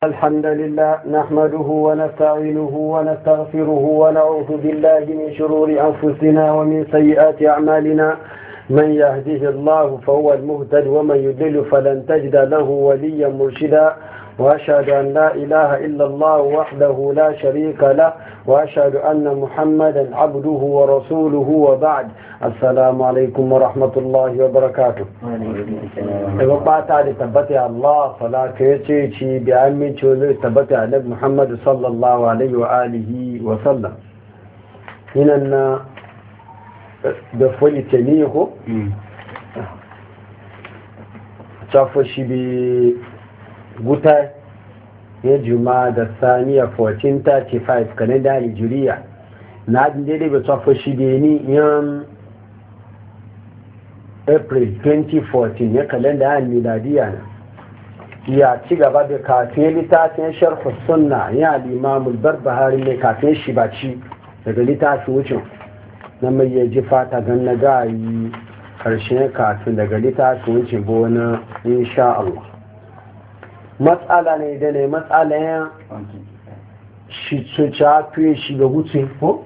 الحمد لله نحمده ونستعينه ونستغفره ونعوذ بالله من شرور أنفسنا ومن سيئات أعمالنا من يهده الله فهو المهتد ومن يضلل فلن تجد له وليا مرشدا وأشهد أن لا إله إلا الله وحده لا شريك له وأشهد أن محمدا عبده ورسوله وبعد السلام عليكم ورحمة الله وبركاته وبعد تعالى تبتع الله صلاة يتشي بأمين شوذي تبتع نبي محمد صلى الله عليه وآله وسلم هنا دفولي تنيخو تفشي guta ya juma da saniya 1435 kanada nigeria na ajin daidai bai tsofa shi da ni yan april 2014 ya kalenda yan miladiya na ya ci gaba da kafin littafin sharhu sunna ya limamul barbahari ne kafin shi baci daga littafin wucin na mai yaji fata gan na gayi karshen kafin daga littafin wucin bona insha Allah matsala ne da ne matsalayen shi su cafe shi ga wuce ko?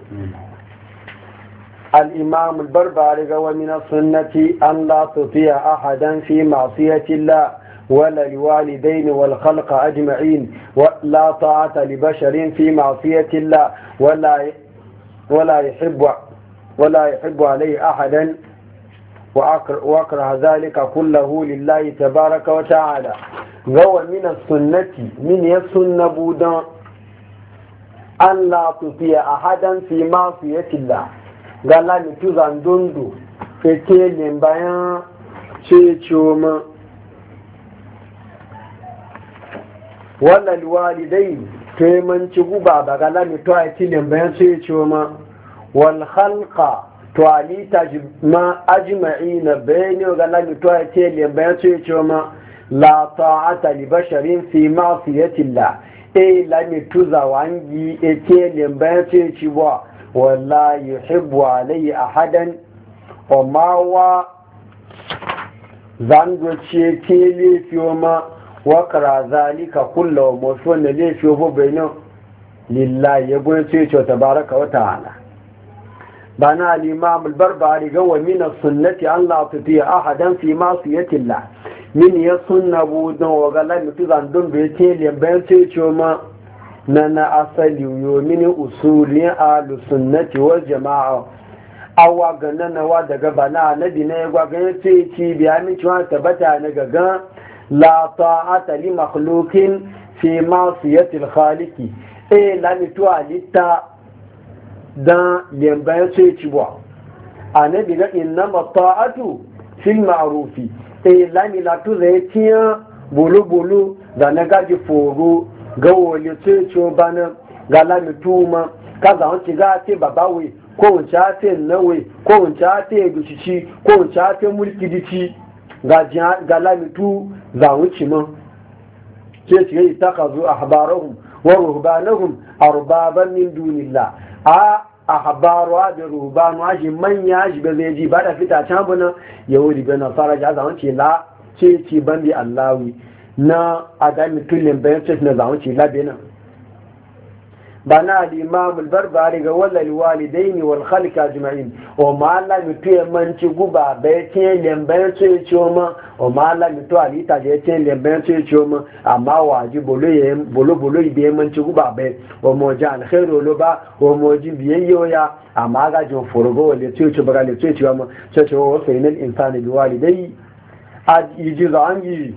al'imam al-barbari ga wani na sunnati an la tafiya ahadan fi ma'asiyatillah wala liwalidaini wal khalqa ajma'in wa la ta'ata li basharin fi ma'asiyatillah wala yuhibbu alayhi ahadan وأكره ذلك كله لله تبارك وتعالى غوى من السنة من يسن بودا أن لا تطيع أحدا في معصية الله قال لي تزان دوندو في كيلين بيان شيء ولا الوالدين كيمن تشوفوا بابا قال لي توعي كيلين بيان شيء والخلق tuwalita ma ajma'i na bayani ga lami tuwa ce liyan su ce ma la ta'ata li basharin fi ma'siyatillah lami tuza wangi ce liyan su ce wa wala yuhibbu alayhi ahadan o ma wa zango ce ke lefi ma wa kara zalika kullu mafun lefi bo bayno lillahi yabo ce tabaraka wa ta'ala بنا الإمام البربري قوى من السنة أن لا تطيع أحدا في معصية الله من يسن بودن وقال لهم تزان دون بيتين يبين تيشوما نانا أصل يومين أصول آل السنة والجماعة أو أغنى وادق بنا ندنا وغنى تيشي بيامن شوان تبتا نغغان لا طاعة لمخلوق في معصية الخالق لا نتوى لتا dan lembayan sai ci ba annabi ga innama ta'atu fil ma'rufi lami la tu zai tiya bulu da na gaji foro ga wole sai ci bana ga lami tuma kaza wanci ga ce babawe ko wanci ate nawe ko wanci ate gucici ko wanci ate mulki dici ga lami tu za wuci man sai ci yi takazu ahbarahum wa ruhbanahum arbaban min dunillah a habaruwa da rubanu shi manya shi ba zai ji ba da fita can bana yahudi bai na fara ja zawon ce la ce ban bi allawi na adami tullin bayan ce na zawon ce labe nan ba na al-imam al-barbari ga wallal walidaini wal khalqa ajma'in o ma la mi tuye manci guba bai ce lembayan ce ce ma o ma la mi to alita je ce lembayan ce ce ma amma waji bolo ibe manci guba bai o mo ja alkhairu lo ba o mo ji biyayyo ya amma ga jin furgo le ce ce baga le ce ce ma ce ce o sai nan insani bi walidai a yi zangi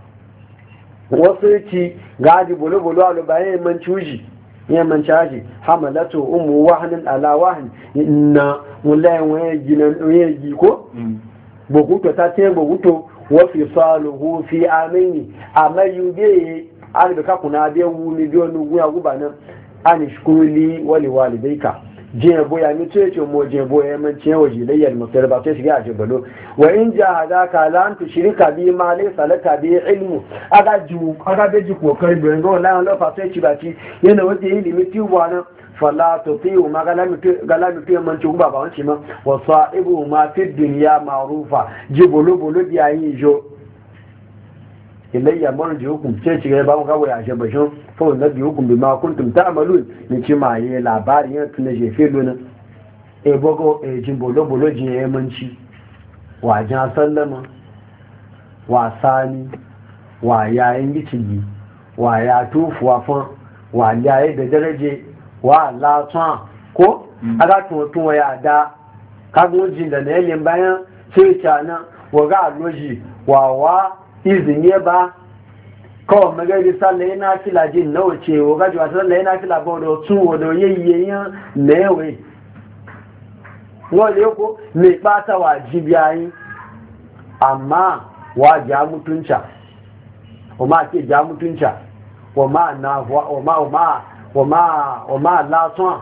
wasu ci gaji bolo lo bayan manci uji yaman caji hamalatu ummu wahnin ala wahn inna wallahi waye ginan waye ko boguto ta ce boguto wa fi saluhu fi amini amayude an ka kuna be wuni bi onu guya gubanan an shkuli wali walidayka je boya ni ce ce mo je boya man ce waje layyal musar ba sai shiga a jibalo wa in jahadaka la an tushrika bi ma laysa laka bi ilmu aga be ji kokari be ngo la an lo fa sai ci ba ci yana waje ilimi ti wana fala tutiu ma galami tu man ci ba wanci ma wa sa'ibu ma fi dunya ma'rufa jibolo bolo biya yi jo ilayya marji'ukum ce ci ga ba mu gawo ya she bashin fa nabiyukum bima kuntum ta'malun ni ci ma yi labari ya tuna je fe lona e bogo e jimbolo bolo je e manci wa jan sallama wa sani wa yayin gicigi wa ya tufuwa fa wa yayi da daraje wa latsan ko aga tun ya da kagun jin da ne bayan sai cana wa ga loji wa izini ba kawai magari sallah yana fila jin na wuce wa gaji wa sallah yana fila ba da tun wa da yayyayen na yawai wọ́n lè kó ní pátá wà jíbi ayín àmá wà já mútúnṣà wọ́n máa ké já mútúnṣà wọ́n máa lásán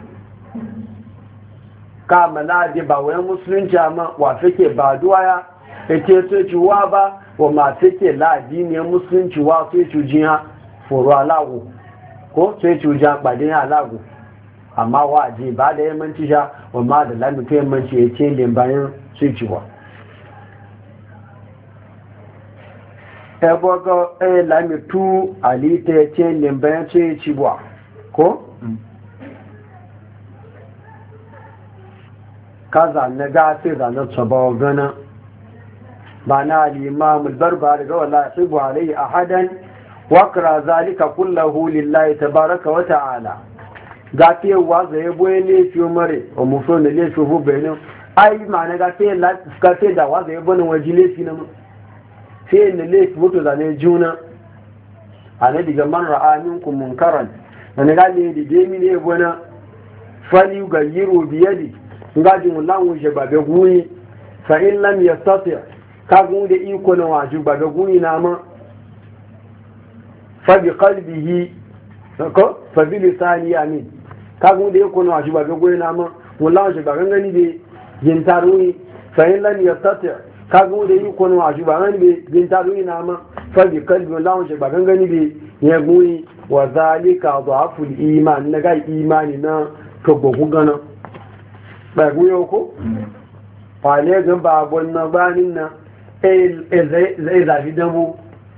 káàmà láàdé bàwẹ́ musulunci àmá wà fẹ́kẹ̀ bàdúwáyá ètò tó ti wá bá wọ́n máa fẹ́kẹ̀ láàdí ní musulunci wá tó ti jíyàn fòrò aláwò ko tó ti jíyàn pàdé aláwò amma waje ba da yammanci sha amma da lamitu yammanci ya ce limbayin suiciwa ebogo lamitu alita ya ce limbayin suiciwa ko? kaza na gasi zanen tsobawa gana ba na limamul barbar ga wala tsibu alai ahadan wakra zalika kullahu lillahi tabaraka wa ta'ala gafewa zai boye laifi mare o muso da laifi hu benin ai ma na gafe da wa zai bonin waje laifi na mu sai ne laifi mutu zane juna a na diga man ra'amin ku munkaran da na gane da gemi ne bona fali ga yiro biyadi ngaji mullan wuce ba be guyi fa in lam yastati ka gun da iko na waju ba be guyi na ma fa bi qalbihi ko fa bi lisani amin kagun da ya kone wa shi ba goyi na ma wallahu shi ba gangani be yin taruni fa in lam yastati kagun da ya kone wa shi ba gangani be yin taruni na ma fa bi kalbi wallahu shi ba gangani be ya goyi wa zalika dhaful iman na ga imani na to gogu gana ba goyo ko fa ne ga ba gonna banin na zai zafi damu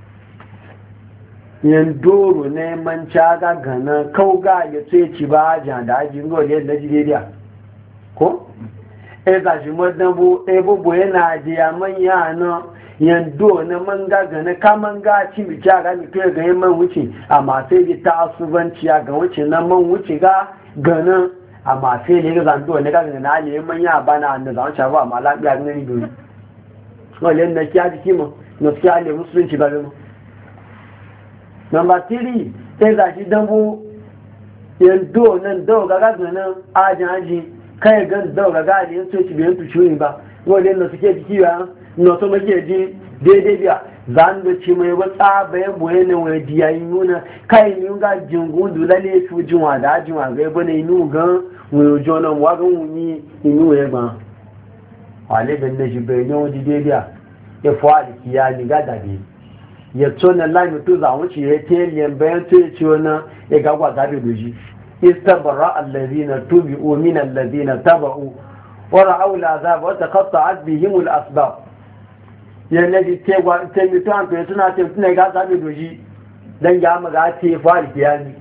yan doro neman caga gana kauga ya ce ci ba jan da ajin gole na Nigeria ko za shi madabo bubu yana da ya manya na yan do na manga gana ka manga ci mi caga mi to ga man wuce amma sai ji ta asubanci ga wuce na man wuce ga gana amma sai ne ga zan do ne ga na ne manya bana da zan ca ba amma lafiya ne ni do wale na kiyaji kimo no kiyaje musulunci ba mu Number 3, sai za shi dambu yando nan dawa gaga nan ajin aji kai gan dawa gaga ne yanzu ci biyan tushuri ba wanda yadda suke jiki ba na so make ji daidai biya zan da ci mai wata bayan boye ne wani diyayi nuna kai ni ga jingu dulale su jinwa da ajinwa ga yabo ne inu gan wani jona wa gan wuni inu ya ba wale ban da shi bai ne wani daidai biya ya fuwa da kiya ni ga dabe ya tsona lami to za wuce ya teliyan bayan to ya ce wani ya gagwa gabe da shi istabara allazina tubi'u min allazina taba'u wa ra'aw al'azab wa taqatta'at bihim al'asbab ya nabi tewa temi to an to suna ce tuna ga gabe da shi dan ya maga ce fari kiyani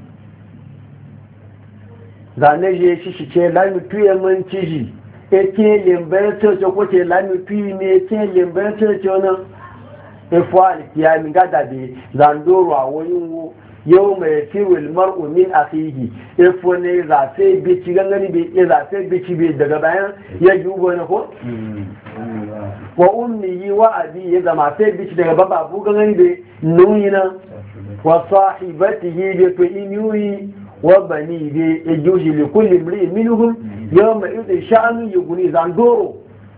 zane je shi ce lami to ya mun ci shi e teliyan bayan to ce ko ce lami to ne teliyan bayan to ce wannan ifuwa alkiyami gada da zandoro a wayin yau mai fiwil mar'u min akhihi ifo ne zafe bici gangani bai ya zafe bici bai daga bayan ya yi ugo na ko wa ummihi wa abi ya zama sai bici daga babu gangani bai nuyina wa sahibatihi bi to inuyi wa bani bi yajuji li kulli imri minhum yawma idhi sha'anu yughni zandoro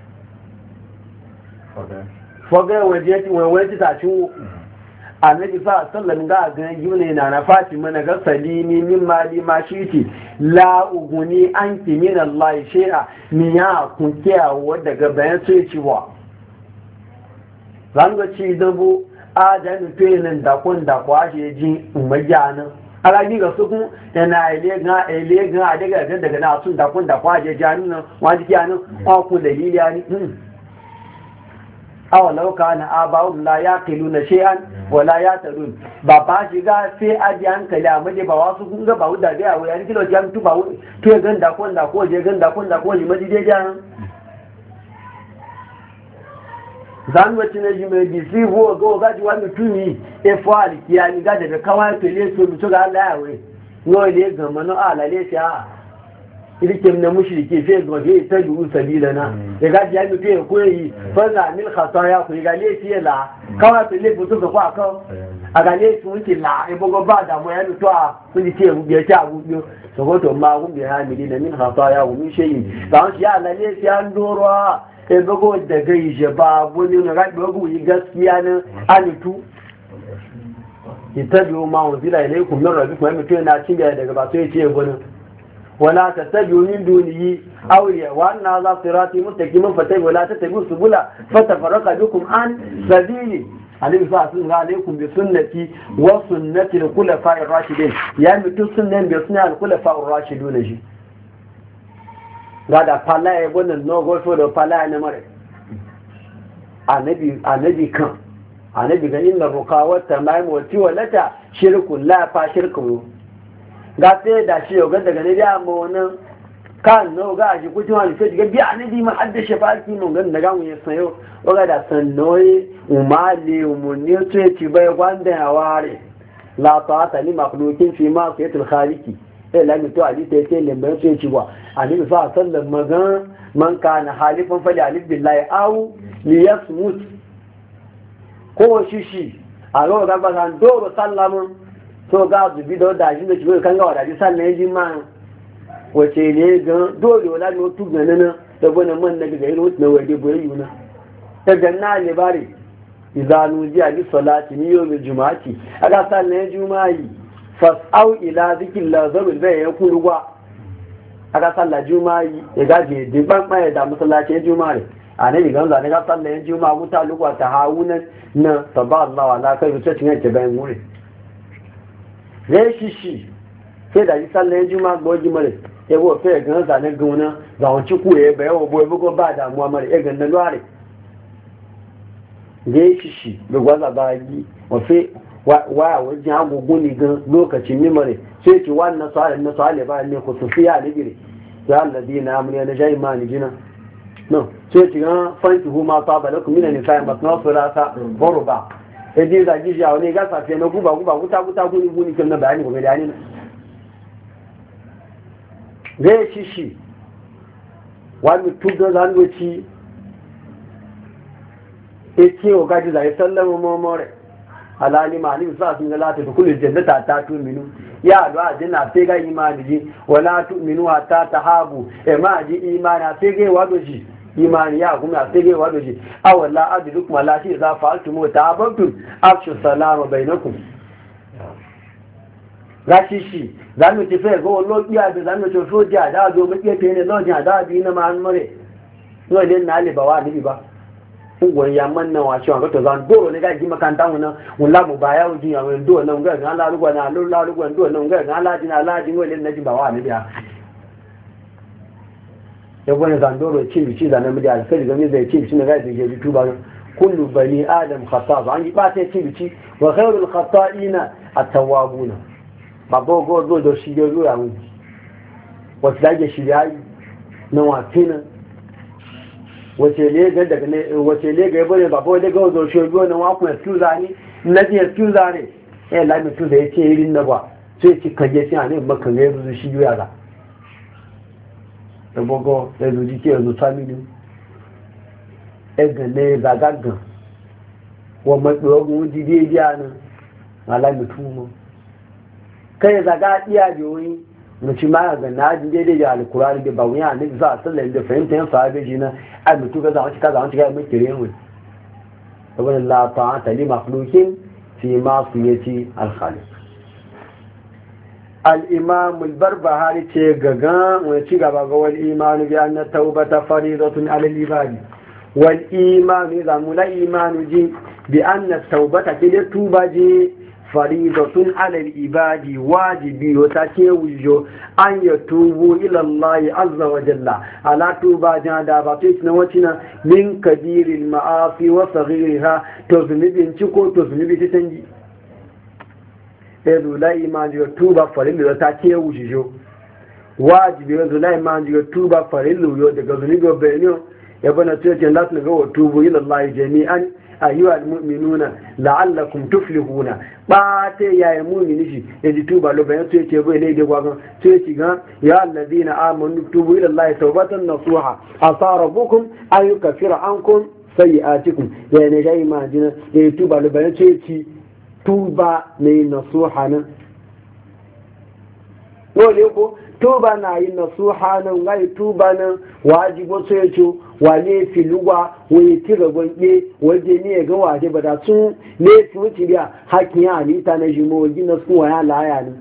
fogai waje ti tashi annabi fa sallan ga ga yune na Fatima na ga salini min mali ma shiti la uguni anki min Allah shay'a min ya kun kiyawa daga bayan sai ci wa zan ga ci dubu adan fenin da kun da kwashe ji umajana alaji ga sukun yana ele ga daga na sun da kun da kwashe janin waji kiyanin ku dalili ani aw law kana aba'um la yaqiluna shay'an wa la yatadun ba ba shi ga sai aji hankali amma dai ba wasu kun ga ba wuda da yawo yani kilo jam tu ba to ya ganda ko da ko je ganda ko da ko ji maji dai jan zan wacce ne ji mai bisi ho go ga ji wani tuni e fali kiyani ga daga kawai to le so mu ga Allah yawo no le ga mano ala le sha ilikin na mushriki sai ga ke ta du sabilana ya ga ji mu ke koyi fana mil khataya ku ga le fi la kawai to le butu ko aka aga le su ti la e bogo ba da mo ya lu to a ku ji te bu ye ta bu yo so go to ma ku bi ha mi ni min khataya ku mi sheyi dan shi ala le fi an doro e bago da gaije ba wani na rabi bago yi gaskiya na alitu itabi'u ma unzila ilaykum min rabbikum amma to na cin daga ba sai ce gona wala tattabi'u min dunihi awliya wa anna la sirati mustaqiman fatabi'u wala tattabi'u subula fatafarraqa bikum an sabili alayhi sallallahu alaykum bi sunnati wa sunnati al-khulafa'i ar-rashidin ya mutu sunnan bi sunnati al-khulafa'i ar-rashidun ji gada falaye wannan no go so da falaye na mare annabi kan annabi ga inna ruqawa tamam wa tiwalata shirkun la fa shirku ga sai da shi ga daga ne da mu wannan kan no ga shi kuci wani sai ga bi annabi ma hadda shafaki mun ga daga mun ya sayo ga da sannoyi umali umunni sai ci bai gwanda ya ware la ta'ata li makhluqin fi ma sayatul khaliqi la mi to ali te ce lembe sai ci wa ali fa sallan magan man kana halifan fali alif billahi aw li yasmut ko shishi a ro ga ba san do sallamun so ga zubi da da shi da shi kan ga wadaji sallan ji ma wace ne ga dole wala no tu ganana da bana man daga ga irin na waje boye yuna ta ganna le bare idanu ji ali salati ni yawmil jumu'ati aga sallan juma'i fas'au ila zikrillah zabil bai ya kurwa aka sallah juma'i ya gaje diban mai da masallacin juma'i annabi ganza ne ga sallah juma'a muta lugwa ta hawunan na taballahu ala kai wuce cin yake bayan wuri zai shishi sai da yi sallah juma'a goji mare ya bo sai ganza ne gona ga wanci ku ya bayan wo boye bugo ba da mu mare ya ganna luare zai shishi da gwaza ba yi wa sai wa wajen agogo ne gan lokacin mimare sai ci wannan sa'ale ba ne ku sufiya ne gire ya allazi na amuriya na jayi ma ni jina no sai ci gan fanki huma ta ba lakum mina nisa'i masna surata boruba sai dai da gishi wani ga safiya na guba guta guni kan na bayani gobe da ni zai ci shi wani tuga zangoci ake o gaji zai sallama mamore alali mali sa sun ga lati kullu jannata ta tu'minu ya do ajina sai ga imani ji wala tu'minu hatta tahabu e ma ji imani sai ga wado ji imani ya kuma sai ga wado ji aw wala adlukum wala shi za fa'altum ta'abbtum afshu salama bainakum gashi shi zanu ti fe go lo biya da zanu to soja da do mu ke ne lo ja da bi na man mare no le na le ba wa ni ba ungwan ya manna wa shi wato zan doro ne ga ji makanta mu nan wala mu baya wuji ya mun doro nan ga Allah rugwa na Allah rugwa doro nan ga Allah jina Allah jin wale na ji ba wa ne biya ya gwane zan doro ci bici da nan da sai ga me zai ci bici ne ga ji ji tuba kullu bani adam khata an yi ba ta ci bici wa khairul khata'ina at-tawwabuna babo go do shi ga ruwa mu wata dage shi yayi na watina wace lega daga ne wace lega ya bane babo daga wazo shogo na wa ku excuse ni na ji excuse ne la mi tu da yace irin na ba sai ci kaje shi ne maka ne zu shi ya ga da bogo da zu ji ke zu family ga ne ga gaggan wa madogun ji dai ya nan ala mi tu mu kai zaga iya joyi mutum ma ga na jin daidai da alkurani da bawun ya ne za a sallar da fahimta yin sahabe ji na ai mutu ga zama cika zama cika mai kire mu saboda la ta'ata li makhluqin fi ma siyati al-khaliq al-imam al-barbahari ce gaga wani ci gaba ga wal iman bi anna tawbata faridatun ala al-ibad wal iman zamu la iman ji bi anna tawbata ke tuba ji faridatun alal ibadi wajibi wata ce wujo an ya tubu ilallahi azza wa jalla ala tuba jan da ba to na wacina min kabiril ma'asi wa saghiriha to zunubin ciko to zunubi ta tangi ezu la imani ya tuba farilu wata ce wujo wajibi ezu la imani ya tuba farilu yo daga zunubi bayani ya bana ce ce lati ga wa tubu ilallahi jami'an ayyuhal mu'minuna la'allakum tuflihuna ba ta yayi mu'mini shi yaji tuba lo bayan sai ce bai daidai gwagan sai ci ga ya allazina amanu tubu ila allahi tawbatan nasuha asa rabbukum an yukaffira ankum sayi'atikum ya ne dai majina ya tuba lo bayan sai ci tuba ne nasuha nan dole ko tuba na yi nasuha nan ngai tuba nan wajibo sai ce wane filuwa wani tira gwanke waje ne ga waje ba da sun ne su wuce biya hakin ya halitta na jimo wajen na sun waya laya ne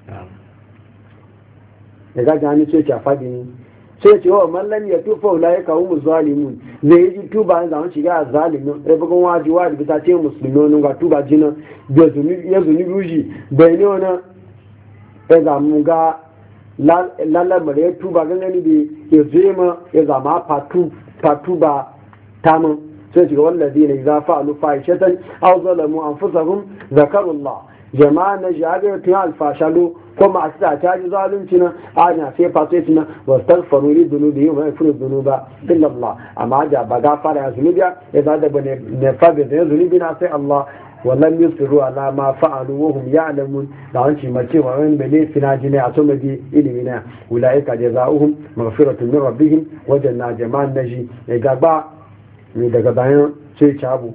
da gaji hannu sai ce a fadi ne sai ce wa mallam ya tufa wula ya kawo mu zalimun zai yi tuba na zama shiga a zalimin ya bugun waji wa da bisa ce musulmi ga tuba jina da ya zuni ruji bai ne wani ya zamu ga lalamar ya tuba gangani da ya zema ya zama fatu ba tamun sai shiga wallazi ne za fa'alu fahishatan aw zalamu anfusahum zakarullah jama'a na jagar tun alfashalu ko masu ta caji zalunci na ana sai fato su na wastaghfiru li dhunubi wa yaghfiru dhunuba illa Allah amma ja ba gafara ya zunubi ya zada bane ne fabe da zunubi na sai Allah wallan yusiru ala ma fa'alu wa hum ya'lamun da an ci mace wa wani bane fina jini a tuma bi ilimi na ulaika jazaohum maghfiratun min rabbihim wa janna jama'an naji ya gaba ne daga bayan sai cabu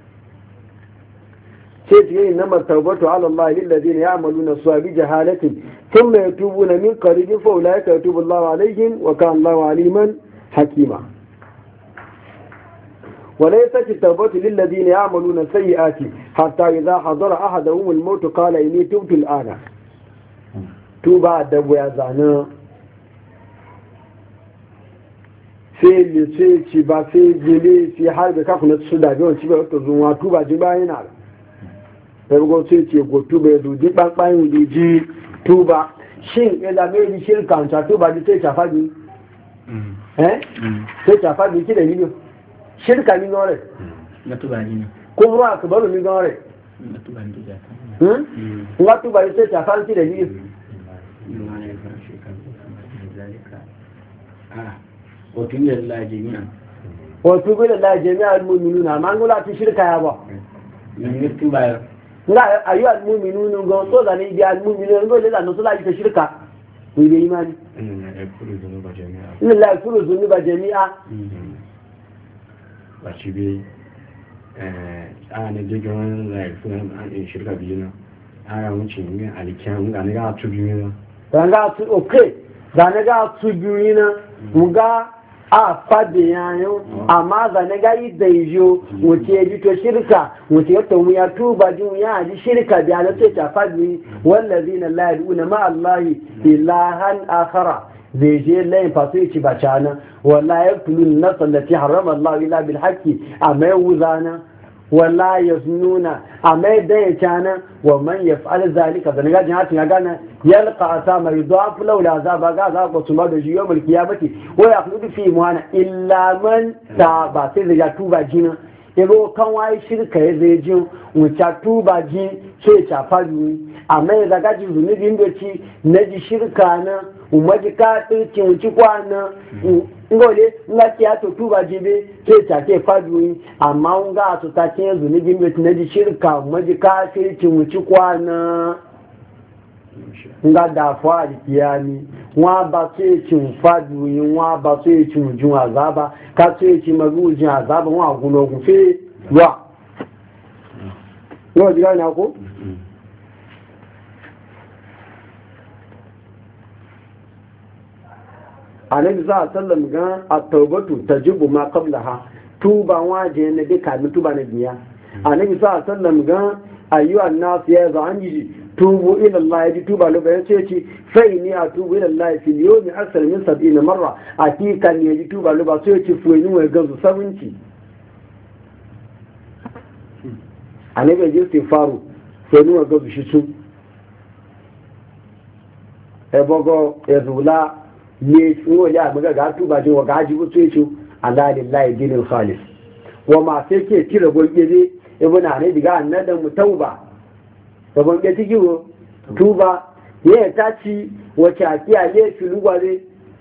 sai ce yin namar taubatu ala Allah lillazina ya'maluna su'a bi jahalatin thumma yatubuna min qaribin fa ulaika yatubu Allahu alaihim wa kana Allahu aliman hakima وليست التوبة للذين يعملون السيئات حتى إذا حضر أحدهم الموت قال إني تبت الآن توبة دبو يا زانا sai ci ba sai jele sai har da kafin na su da biyan ci ba wata zuwa tuba ji ba yana da rugo sai ce go tuba ya duji ɓanɓayin da ji tuba shin ya da mai shirka ta tuba ji sai shafa bi sai shafa bi ki da miliyo shirka ni gore na tuba ni kuma akbaru ni gore na tuba ni da nga tuba sai shafa ki da miliyo wato yi da jami'a wato yi da jami'a al-mu'minuna ma ngula ta shirka ya ba ne tuba ya nga ayu al-mu'minuna go so da ne bi al-mu'minuna go da no so la ta shirka ni da imani inna la yakulu dhunuba jami'a inna la yakulu dhunuba jami'a ba ci bi a ne je gon la yakulu an shirka bi na a mun ci ne alikiyan ga ne ga tubi ne ga tu okay da ne ga tubi ne ga a fadi yayin amma zane ga yi da yiwu wuce ji to shirka wuce yadda mu ya tuba jin ya ji shirka da na ce ta fadi wallazina la yad'una ma allahi ilahan akhara zai je layin fasu ya ci ba cana wala yaqtulun nafs allati harrama allah illa bil haqqi amma yuzana wala yaznuna amma da ya cana wa man yaf'al zalika da ga jin hatin ya gana yalqa asama yudaf law la azaba ga za ko tuma da yawm al qiyamati wa yakhludu fi muhana illa man taba sai da tuba jina yabo kan wai shirka ya zai jin wuce tuba ji sai ta fadi amma ya zaga ji zunubi inda ci na ji shirka na umaji ka tsirki wuci kwana ngole nga kiya to tuba jibe sai ta ke fadi amma nga to ta ce zunubi inda ci na ji shirka umaji ka tsirki wuci kwana nga da fa di kiyani wa ba sai cin fadi wa ba sai cin jun azaba ka sai ci magujin azaba wa guno gufe wa yau jira na ko annabi za a sallam ga at-taubatu tajibu ma qablaha tuba waje ne da kamin tuba na biya annabi za a sallam ga ayyuhan nas ya za an yi tubu ila Allah ya tuba lo bayan ce ci fa inni atubu ila Allah fi yawmi aksar min 70 marra atika ne ya tuba lo ba sai ci fueni wa gazu 70 annabi ji istighfaru sai nuwa ga shi su ebogo ezula ne nuwa ya maga ga tuba je wa gaji bu sai ala lillahi dinul khalis wa ma sai ke kira gonje ibn ne diga annadan mutauba gaban ke tigiwo tuba ya ta ci wace akiya ne filugware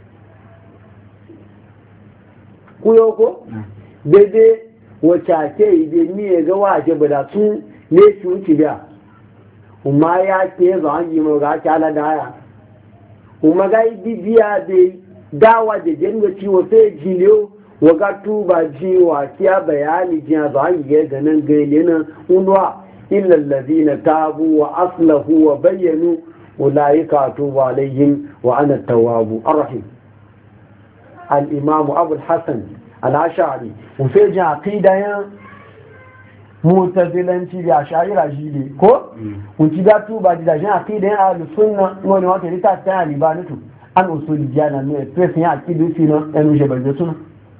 kuyo ko daidai wace ake ide ni ya ga waje bada su ne su wuce biya kuma ya ke za a yi maga ta ala daya kuma ga yi biya da dawa da janwa ciwo sai jiliyo waga tuba jiwa kiya bayani jiya za a yi ganin gaile nan unwa illa allazina tabu wa aslahu wa bayyanu ulaika atubu alaihim wa ana tawwabu arrahim. الإمام أبو الحسن الأشعري وفي عقيدة معتزلة بأشاعرة جيلي كو وانتداتو بعد ذلك عقيدة أهل السنة ونواتي لتاتها لبانتو أن أصول الديانة من الفرسية عقيدة فينا أنه جبل جسنا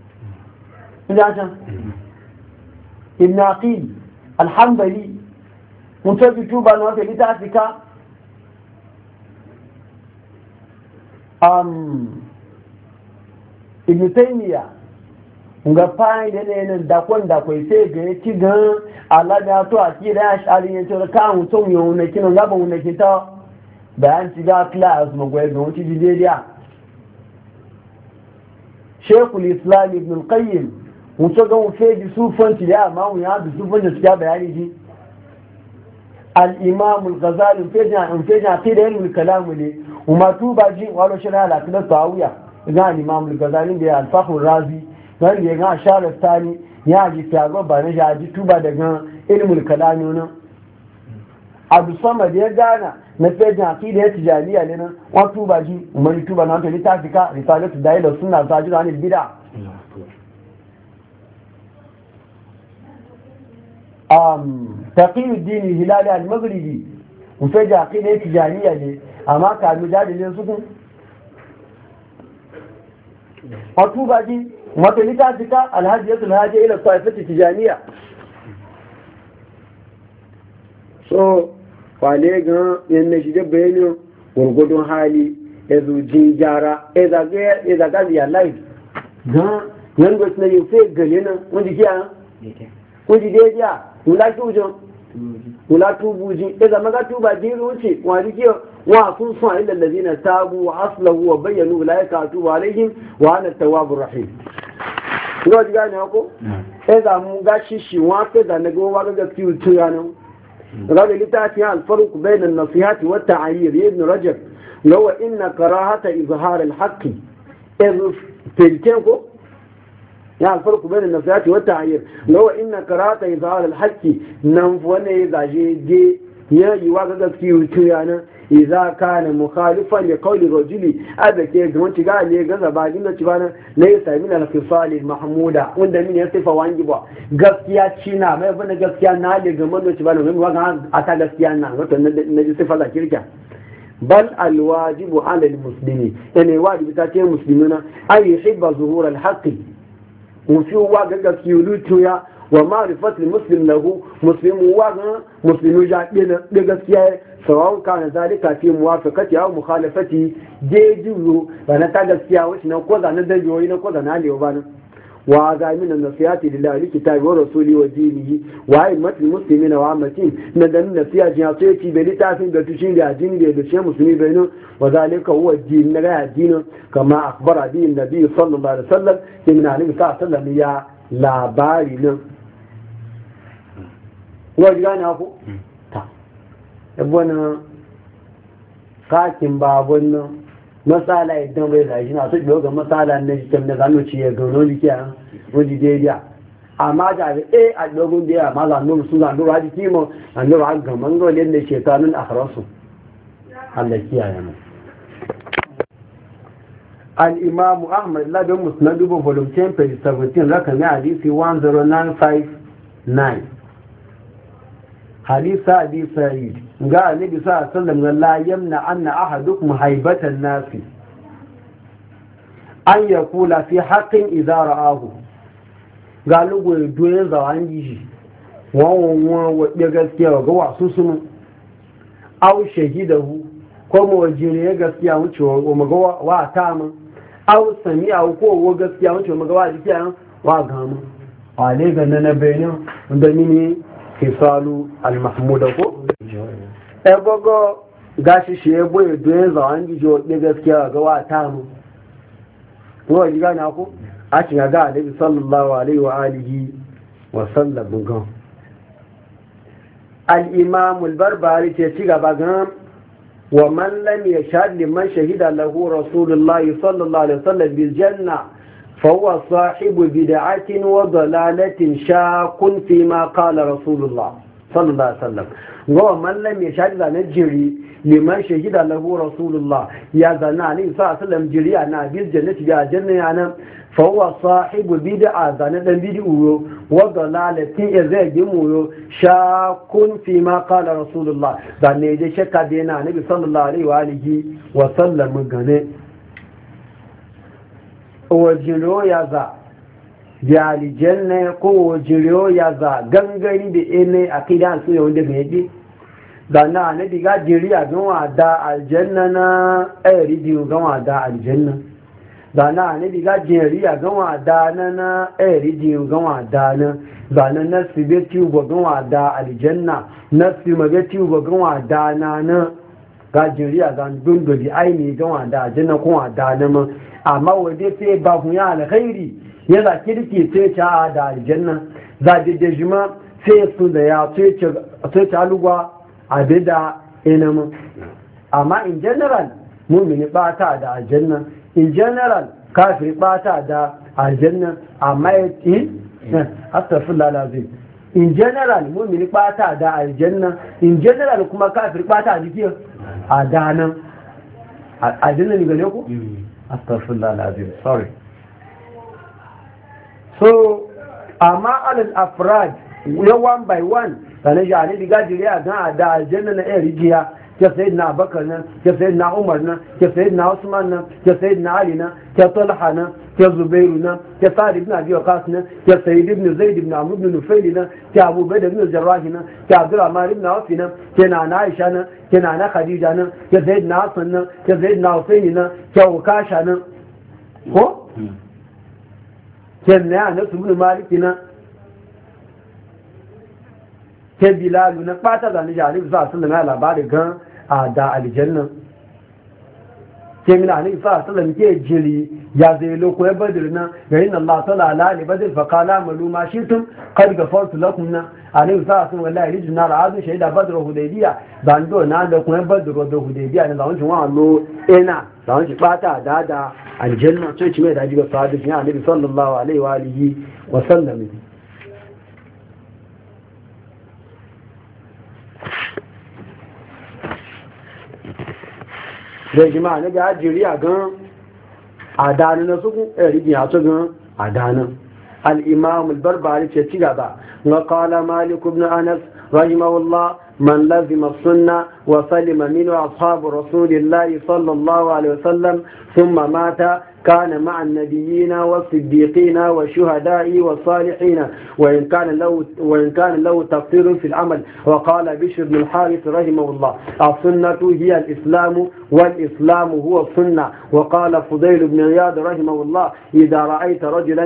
ابن عقيل الحنبلي منتزلتو بعد نواتي لتاتها ibn taymiya ga fayin da ne dakon da kai sai ga ya ci gan alaga to a kira ya shari ya ce ka mu ton yo ne kin ga ba mu ne kita bayan ci ga class mu ga ga wuci bidiya shaykhul islam ibn al-qayyim mun so ga mu fe di sufan ci ya ma mu ya di sufan da ya bayani ji al-imam al-ghazali fe ja fi da ilmul kalam ne umma tuba ji walo shara la kila tawiya ga imam al-ghazali da al-fakhr razi dan ya ga sharar tani ya ji fiyago ba na ji tuba daga ilmul kalam ne abu samad ya gana na fejin aqida ya tijaniya ne nan wa tuba ji umar tuba na ta litafika risalatu daila sunna zajira anil bid'a taqiyuddin hilali al-maghribi mu fejin aqida ya tijaniya ne amma ka mu jadilin su kun watuba ji wata litafika alhajiyatul haji ila taifati tijaniya so kwale gan yanne shi da bayani gurgudun hali ya zuji gyara ya zaga ya live gan yan gwasu na yin fe gane nan wanda kiya wanda dai ya wula tujon wula tubuji ya zama ga tuba diru wuce wani kiyo wa sun sun illa allazina tabu wa aslahu wa bayyanu ulaika atubu alaihim wa ana tawwabur rahim ko ji gane ko za mu ga shi wa fe da nago wa ga kiyu tuyano rawi litafi al-farq bayna an-nasihat wa at-ta'yir ibn rajab law inna karahata izhar al-haqq iz tilkenko ya al-farq bayna an-nasihat wa at-ta'yir law inna karahata izhar al-haqq nan wani zaje je ya yi wa ga kiyu tuyano idza kana mukhalifan li qawli rajuli abake gwanci ga ne ga zabagin da ci bana ne sai min al-fisal al-mahmuda wanda min ya sifa wangi ba gaskiya cina mai bane gaskiya na le ga mano ci bana mai wa ata gaskiya na wato na ji sifa da kirkiya bal al-wajibu ala al-muslimi yani wajibi ta ce muslimina ay yuhibba zuhur al-haqqi wa fi wa ga gaskiya lutuya wa ma'rifat al-muslim lahu muslimu wa muslimu ja da gaskiya سواء كان ذلك في موافقتي أو مخالفتي جيجو فأنا تغسيا وش نقوذ عن الدجوين نقوذ عن علي وبانا وهذا من النصيحات لله لكتاب ورسوله ودينه وأئمة المسلمين وعامتين ندن النصيحة جهاتيتي بلتعفين بتشين لأدين بيدشين مسلمين بينه وذلك هو الدين نغاية الدين كما أخبر به النبي صلى الله عليه وسلم من عليه صلى الله عليه وسلم يا لا بارنا وجدنا أبو wani kakin babon nan matsala idan bai zai shi na su biyo ga matsala na jikin da zanu ci ya gano likiya wani daidai amma da a dogon da ya ma zanen su zanen raji kimo a nura a gaman gole da shekarun a faransu allah kiyaye mu al-imamu ahmad ladin musnadu volume 10 page 17 rakami hadisi 10959 hadisa abi sa'id ga annabi sallallahu alaihi wasallam la yamna anna ahadukum haibatan nasi an yakula fi haqqin idza ra'ahu ga lugo doyen zawan gishi wawan wa gaskiya ga wasu sunu aw shahidahu ko mu wajine gaskiya wuce wa maga wa ta mun aw sami'a ko wa gaskiya wuce wa maga wa jikiya wa ga mu wale ga na bayanin da mini fisalu al-mahmuda ko e gogo gashi shi ya boye don zawan gijo da gaskiya ga wa ta mun ko ji ga na ko a ci ga Annabi sallallahu alaihi wa alihi wa sallam gan al-imam al-barbari ce ci gaba gan wa man lam yashhad liman shahida lahu rasulullahi sallallahu alaihi wasallam bil janna fa huwa sahibu bid'atin wa dalalatin shakun fi ma qala rasulullah sallallahu alaihi wasallam wa man lam yashhad la najri liman shahida lahu rasulullah ya zana ne sallallahu alaihi wasallam jiriya na bil jannati ga janna yana fa huwa sahibu bid'a zana dan bid'u wa dalalatin yazagimu shakun fi ma qala rasulullah dan ne je shakka da yana nabi sallallahu alaihi wa alihi wa sallam gane wajiro ya za ya aljanna ko wajiro ya za gangari da ene akidan su yau da gaje da na nabi ga jiriya don wada aljanna na ridiyo don wada aljanna da na nabi ga jiriya don wada na ridiyo don wada na da na nasibeti go don wada aljanna nasibeti go don wada na ga jiriya zan dundo di aini don wada aljanna ko wada na ma amma waje sai ba ku ya alkhairi yana kirki sai ta da aljanna za da jima sai su da ya sai ta lugwa abida inamu amma in general mumini bata da aljanna in general kafir bata da aljanna amma astaghfirullah alazim in general mumini bata da aljanna in general kuma kafir bata da kiyo adanan aljanna ne gane ku astaghfirullah alazim sorry so amma alal afrad one by one sannan jani diga jiriya gan da aljanna na yan rijiya ke sayyidina abakar nan ke sayyidina umar nan ke sayyidina usman nan ke sayyidina ali nan ke talha nan ke zubairu nan ke sa'd ibn abi waqas nan ke sayyid ibn zaid ibn amr ibn nufayl nan ke abu bakr ibn jarrah nan ke abdurrahman ibn auf nan ke nana aisha nan ke nana khadija nan ke sayyidina hasan nan ke sayyidina husayn nan ke ukasha nan ko ke ne anas ibn malik nan ke bilalu na fata da ni jari za su lana labarin gan a da aljanna ke mina ni fa sallam ke jiri ya zai loko ya badir na ga inna Allah ta'ala ala li badir fa qala malu ma shitum qad ghafartu lakum na ani sa sun wallahi rijna ra'adu shaida badr hudaybiya dan do na da kuma badr da hudaybiya ne zawon wa lo ena zawon shi fata da aljanna sai ci mai da jiga sahabi ya annabi sallallahu alaihi wa alihi wa sallam da jima'a na ga jiriya gan adanin na suku rigin ya gan adanin al-imam al-barbari ce ci gaba wa qala malik ibn anas rahimahullah man lazima sunna wa salima minhu ashabu rasulillahi sallallahu alaihi wasallam thumma mata كان مع النبيين والصديقين والشهداء والصالحين وإن كان له تقصير في العمل. وقال بشر بن الحارث رحمه الله السنة هي الإسلام والإسلام هو السنة. وقال فضيل بن عياض رحمه الله إذا رأيت رجلا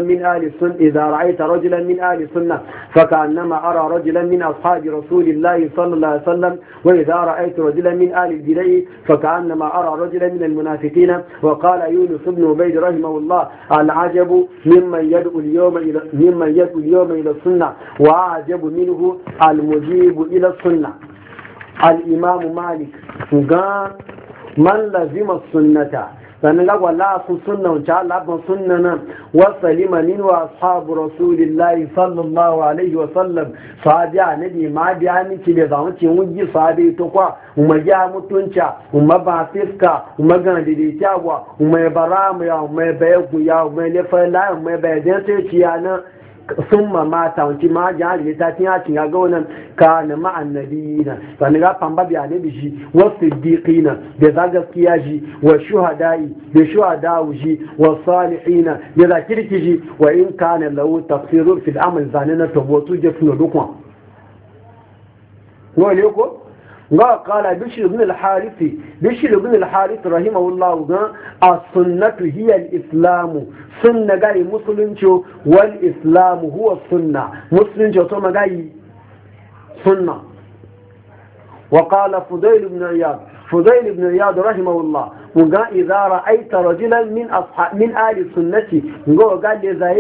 من آل السنة فكأنما أرى رجلا من أصحاب رسول الله صلى الله عليه وسلم وإذا رأيت رجلا من آل البدع فكأنما أرى رجلا من المنافقين. وقال يونس بن رحمه الله العجب ممن يدعو اليوم إلى السنة وأعجب منه المجيب إلى السنة. الإمام مالك قال من لزم السنة sannan ga wala su sunna wuce alaban sunna nan wasalima min wa ashabu rasulillahi sallallahu alaihi wa sallam sahabi annabi ma biya miki da zamu ce wuji sahabi to kwa umma ya mutunca umma ba fiska umma ga daidaita wa umma baramu ya umma bayu ya umma lefa la umma bayan sai ciyana summa mata wanci ma jihar ta tiya cin ga wannan ka na ma'annabiyina sannan ga famba biya ne bishi wa siddiqina da za gaskiya shi wa shuhada'i da shuhada'u shi wa salihina da za kirki shi wa in kana lahu tafsirun fil amal zanana tabotu je funo dukwa no le ko قال بشر بن الحارث رحمه الله السنة هي الإسلام سنة جاي مسلم والإسلام هو السنة مسلم ثم جاي سنة. وقال فضيل بن عياض رحمه الله وقال إذا رأيت رجلا من آل السنة قال لي زي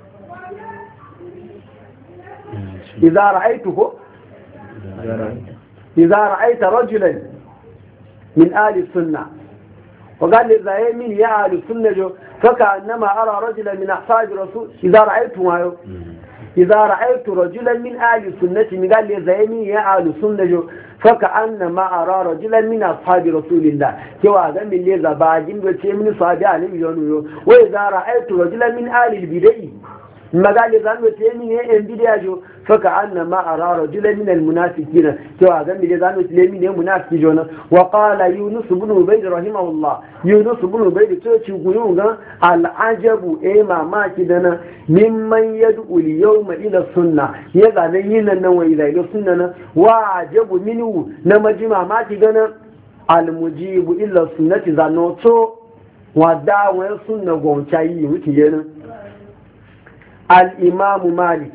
إذا رأيت رجلا من آل السنة وقال لي زي من يا آل السنة فكأنما أرى رجلا من أصحاب رسول إذا رأيت رجلا من آل السنة قال لي زي من يا آل السنة فكأنما أرى رجلا من أصحاب رسول الله كوا هذا من اللي زباجين وشيء من صحابة عليه يجونوا. وإذا رأيت رجلا من آل البدع ما قال لي زان وشيء من البدع فكأنما أرى رجلا من المنافقين كوا هذا من اللي زان وشيء من المنافقين. وقال يونس بن عبيد رحمه الله يونس بن عبيد تقولون العجب إما ما كدنا ممن يدعو اليوم إلى السنة يزعلين النوى إلى السنة وعجب منه نما جمع ما كدنا المجيب إلا السنة زانوتو ودعوة السنة قونشاي وكينا. الإمام مالك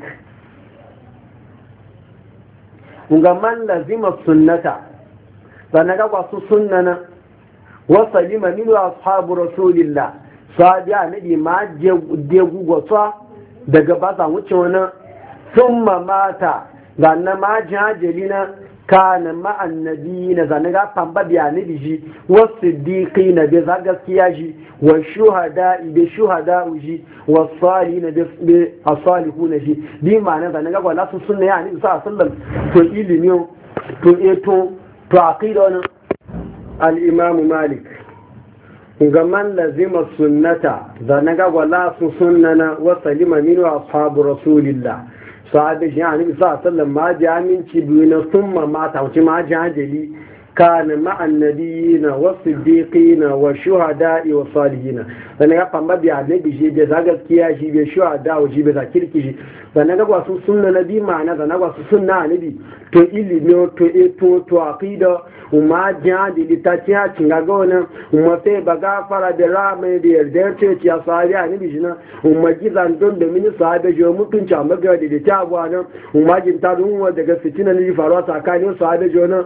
ومن لزم السنة فنقوى السنة وسلم منه أصحاب رسول الله صادع نبي ما ديغو غصا daga ba sa wuce wani sun mamata zanna ma jajalina kana ma'annabi na zanna ga famba biya ni biji wasu siddiqi na bi za gaskiya shi wa shuhada bi shuhada uji wa salihina bi asalihuna shi bi ma'ana zanna ga wala su sunna ya ni sa sallam to ilimi to eto to aqida al-imam malik ga man lazima sunnata zana ga wala su sunnana wa salima minu ashabu rasulillah sahabi shi ani sa sallam ma ji aminci biyu na summa mata wuce ma ji hajali kana ma annabiyina wa siddiqina wa shuhada'i wa salihina zana ga famba bi annabi shi be za gaskiya shi be shuhada wa shi be za kirki shi zana ga wasu sunna nabi ma'ana zana ga wasu sunna annabi to ilimi to eto to aqida umma jadi litati ha cinga gona umma sai baga fara da rama da yarda ce ya sahabi annabi shi na umma gizan don da mini sahabi jo mutunci amma ga da ta abuwa nan umma jin ta dun daga fitina ne faruwa tsakanin sahabi jo nan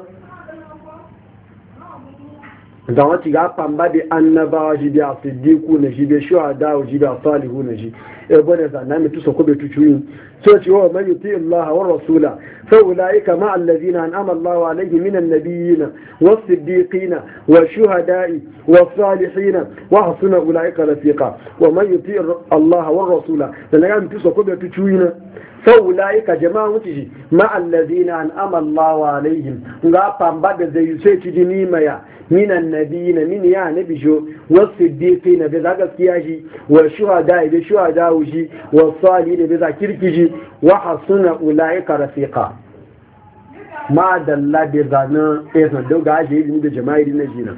da wata ga famba da annabawa shi da siddiqu na shi da shuhada shi da salihu na shi e bane zanna mi tuso ko be tuchuyin so ci wa man yuti Allah wa rasula fa ulaika ma alladhina an'ama Allah alayhim min an-nabiyyin was-siddiqin wash-shuhada'i was-salihin wa hasuna ulaika rafiqa wa man yuti Allah wa rasula zanna mi tuso ko be tuchuyin fa ulaika jama'u tishi ma alladhina an'ama Allah alayhim ga famba da zai sai ci dinimaya من النبيين من يا نبي شو والصديقين بذا قسياجي والشهداء بشهداء وجي والصالحين بذا كركجي وحسن أولئك رفيقا ما دل بذانا إذن دو قاجي من جماعي نجينا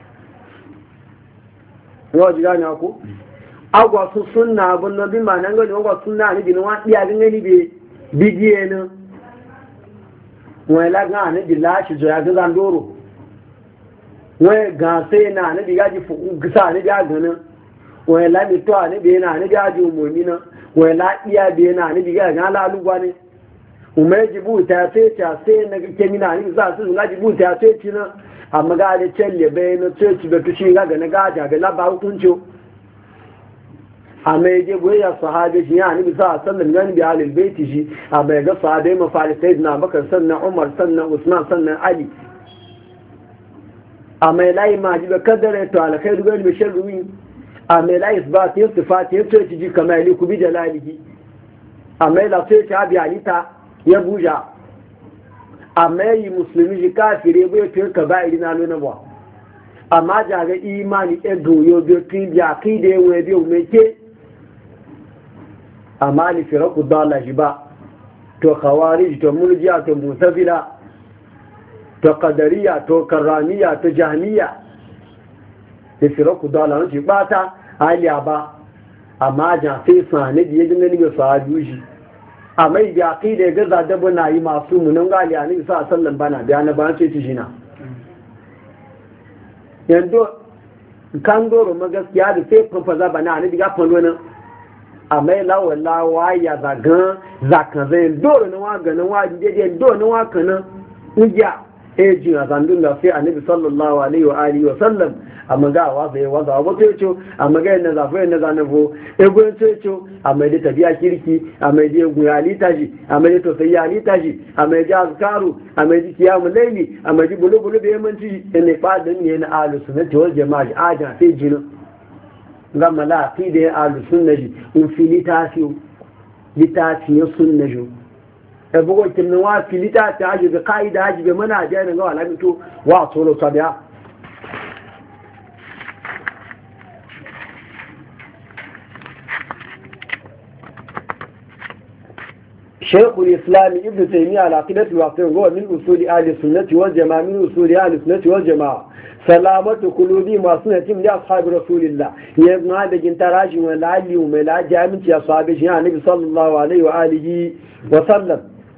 يوجد غاني أكو أقوى سنة أبو النبي ما نقول أقوى سنة نبي نوان يغني بيجينا ولا غاني بلاش جاء زاندورو wọ́n gan ṣe náà níbi gájí sáà níbi àgbọ̀nà wọ́n láti tọ́ níbi náà níbi àjí òmòmí náà wọ́n láti àbí náà níbi gájí aláàlúgbá ní umarji buta sai ta sai na kemi na níbi sáà sísun gájí buta sai ci náà àmà gájí tẹ́lẹ̀ bẹ́ẹ̀ na tó ti bẹ̀tù sí gága na gájí àgbẹ̀ lábàá hukunci àmà ẹjẹ́ bóyá ya sahabe shi ya níbi sáà sallam ya níbi alìlbẹ́ẹ̀tì shi àmà ẹ̀gá sahabe mafari sayyidina bakar sannan umar sannan usman sannan ali a mai layi ma ji ba kaddara to alkhairu gani bi sharri a mai layi isbat yin sifati yin sai ji kamar ali ku bi jalalihi a mai la sai ta bi alita ya buja a mai yi musulmi ji kafire bai to ka ba irina lo na ba amma ja ga imani e goyo bi kin bi akide we bi o meke amma ni firaku dalla ji ba to khawarij to murji'a to mu'tazila to qadariya to karramiya to jahmiya da firaku dala wani bata aliya ba amma ja sai sane da yajin gani ga sahabi shi a mai bi aqida ga zadabo na yi masu munan gali ani sa sallan bana biya na ba ce tishina yando kan doro magaskiya da sai fafaza bana ani diga falo nan a mai lawa ya zagan zakan zai doro na wa ganin wa jeje doro na wa kana uja eji a zandun da sai annabi sallallahu alaihi wa alihi wa sallam amma ga wa sai wa za wato yace amma ga yana zafa yana zanafo ego yace amma da tabiya kirki amma da guyali taji amma da to sai yali taji amma da azkaru amma da kiyamu laili amma da bulu da yamanci ne fadin ne na ahlus sunnati wal jamaa aja sai jinu ga malaki da ahlus sunnati in filitasiyo litasiyo sunnajo bugo kinna wa filita ta haji ga kaida haji ga mana da ga wala mito wa tsoro sabiya شيخ الإسلام ابن تيمية على عقيدة الواقع هو من أصول أهل السنة والجماعة من أصول أهل السنة والجماعة سلامة قلوبي ما سنة من أصحاب رسول الله يبنى هذا جنت راجي والعلي وملا جامن يا صحابه يعني النبي صلى الله عليه وآله وسلم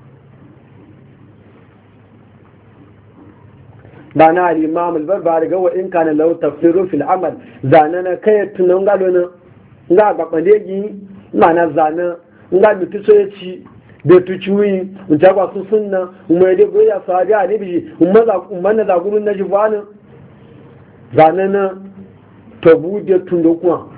بنا الإمام البربري هو إن كان له تفسير في العمل زاننا كي تنغالنا لا بقديجي ما زانا لا متسويتي da tuciwi in ta kwasu sunna umar da goya sahabi a ne biji umar na zagurun na jibanin zane na tabu da tundokuwa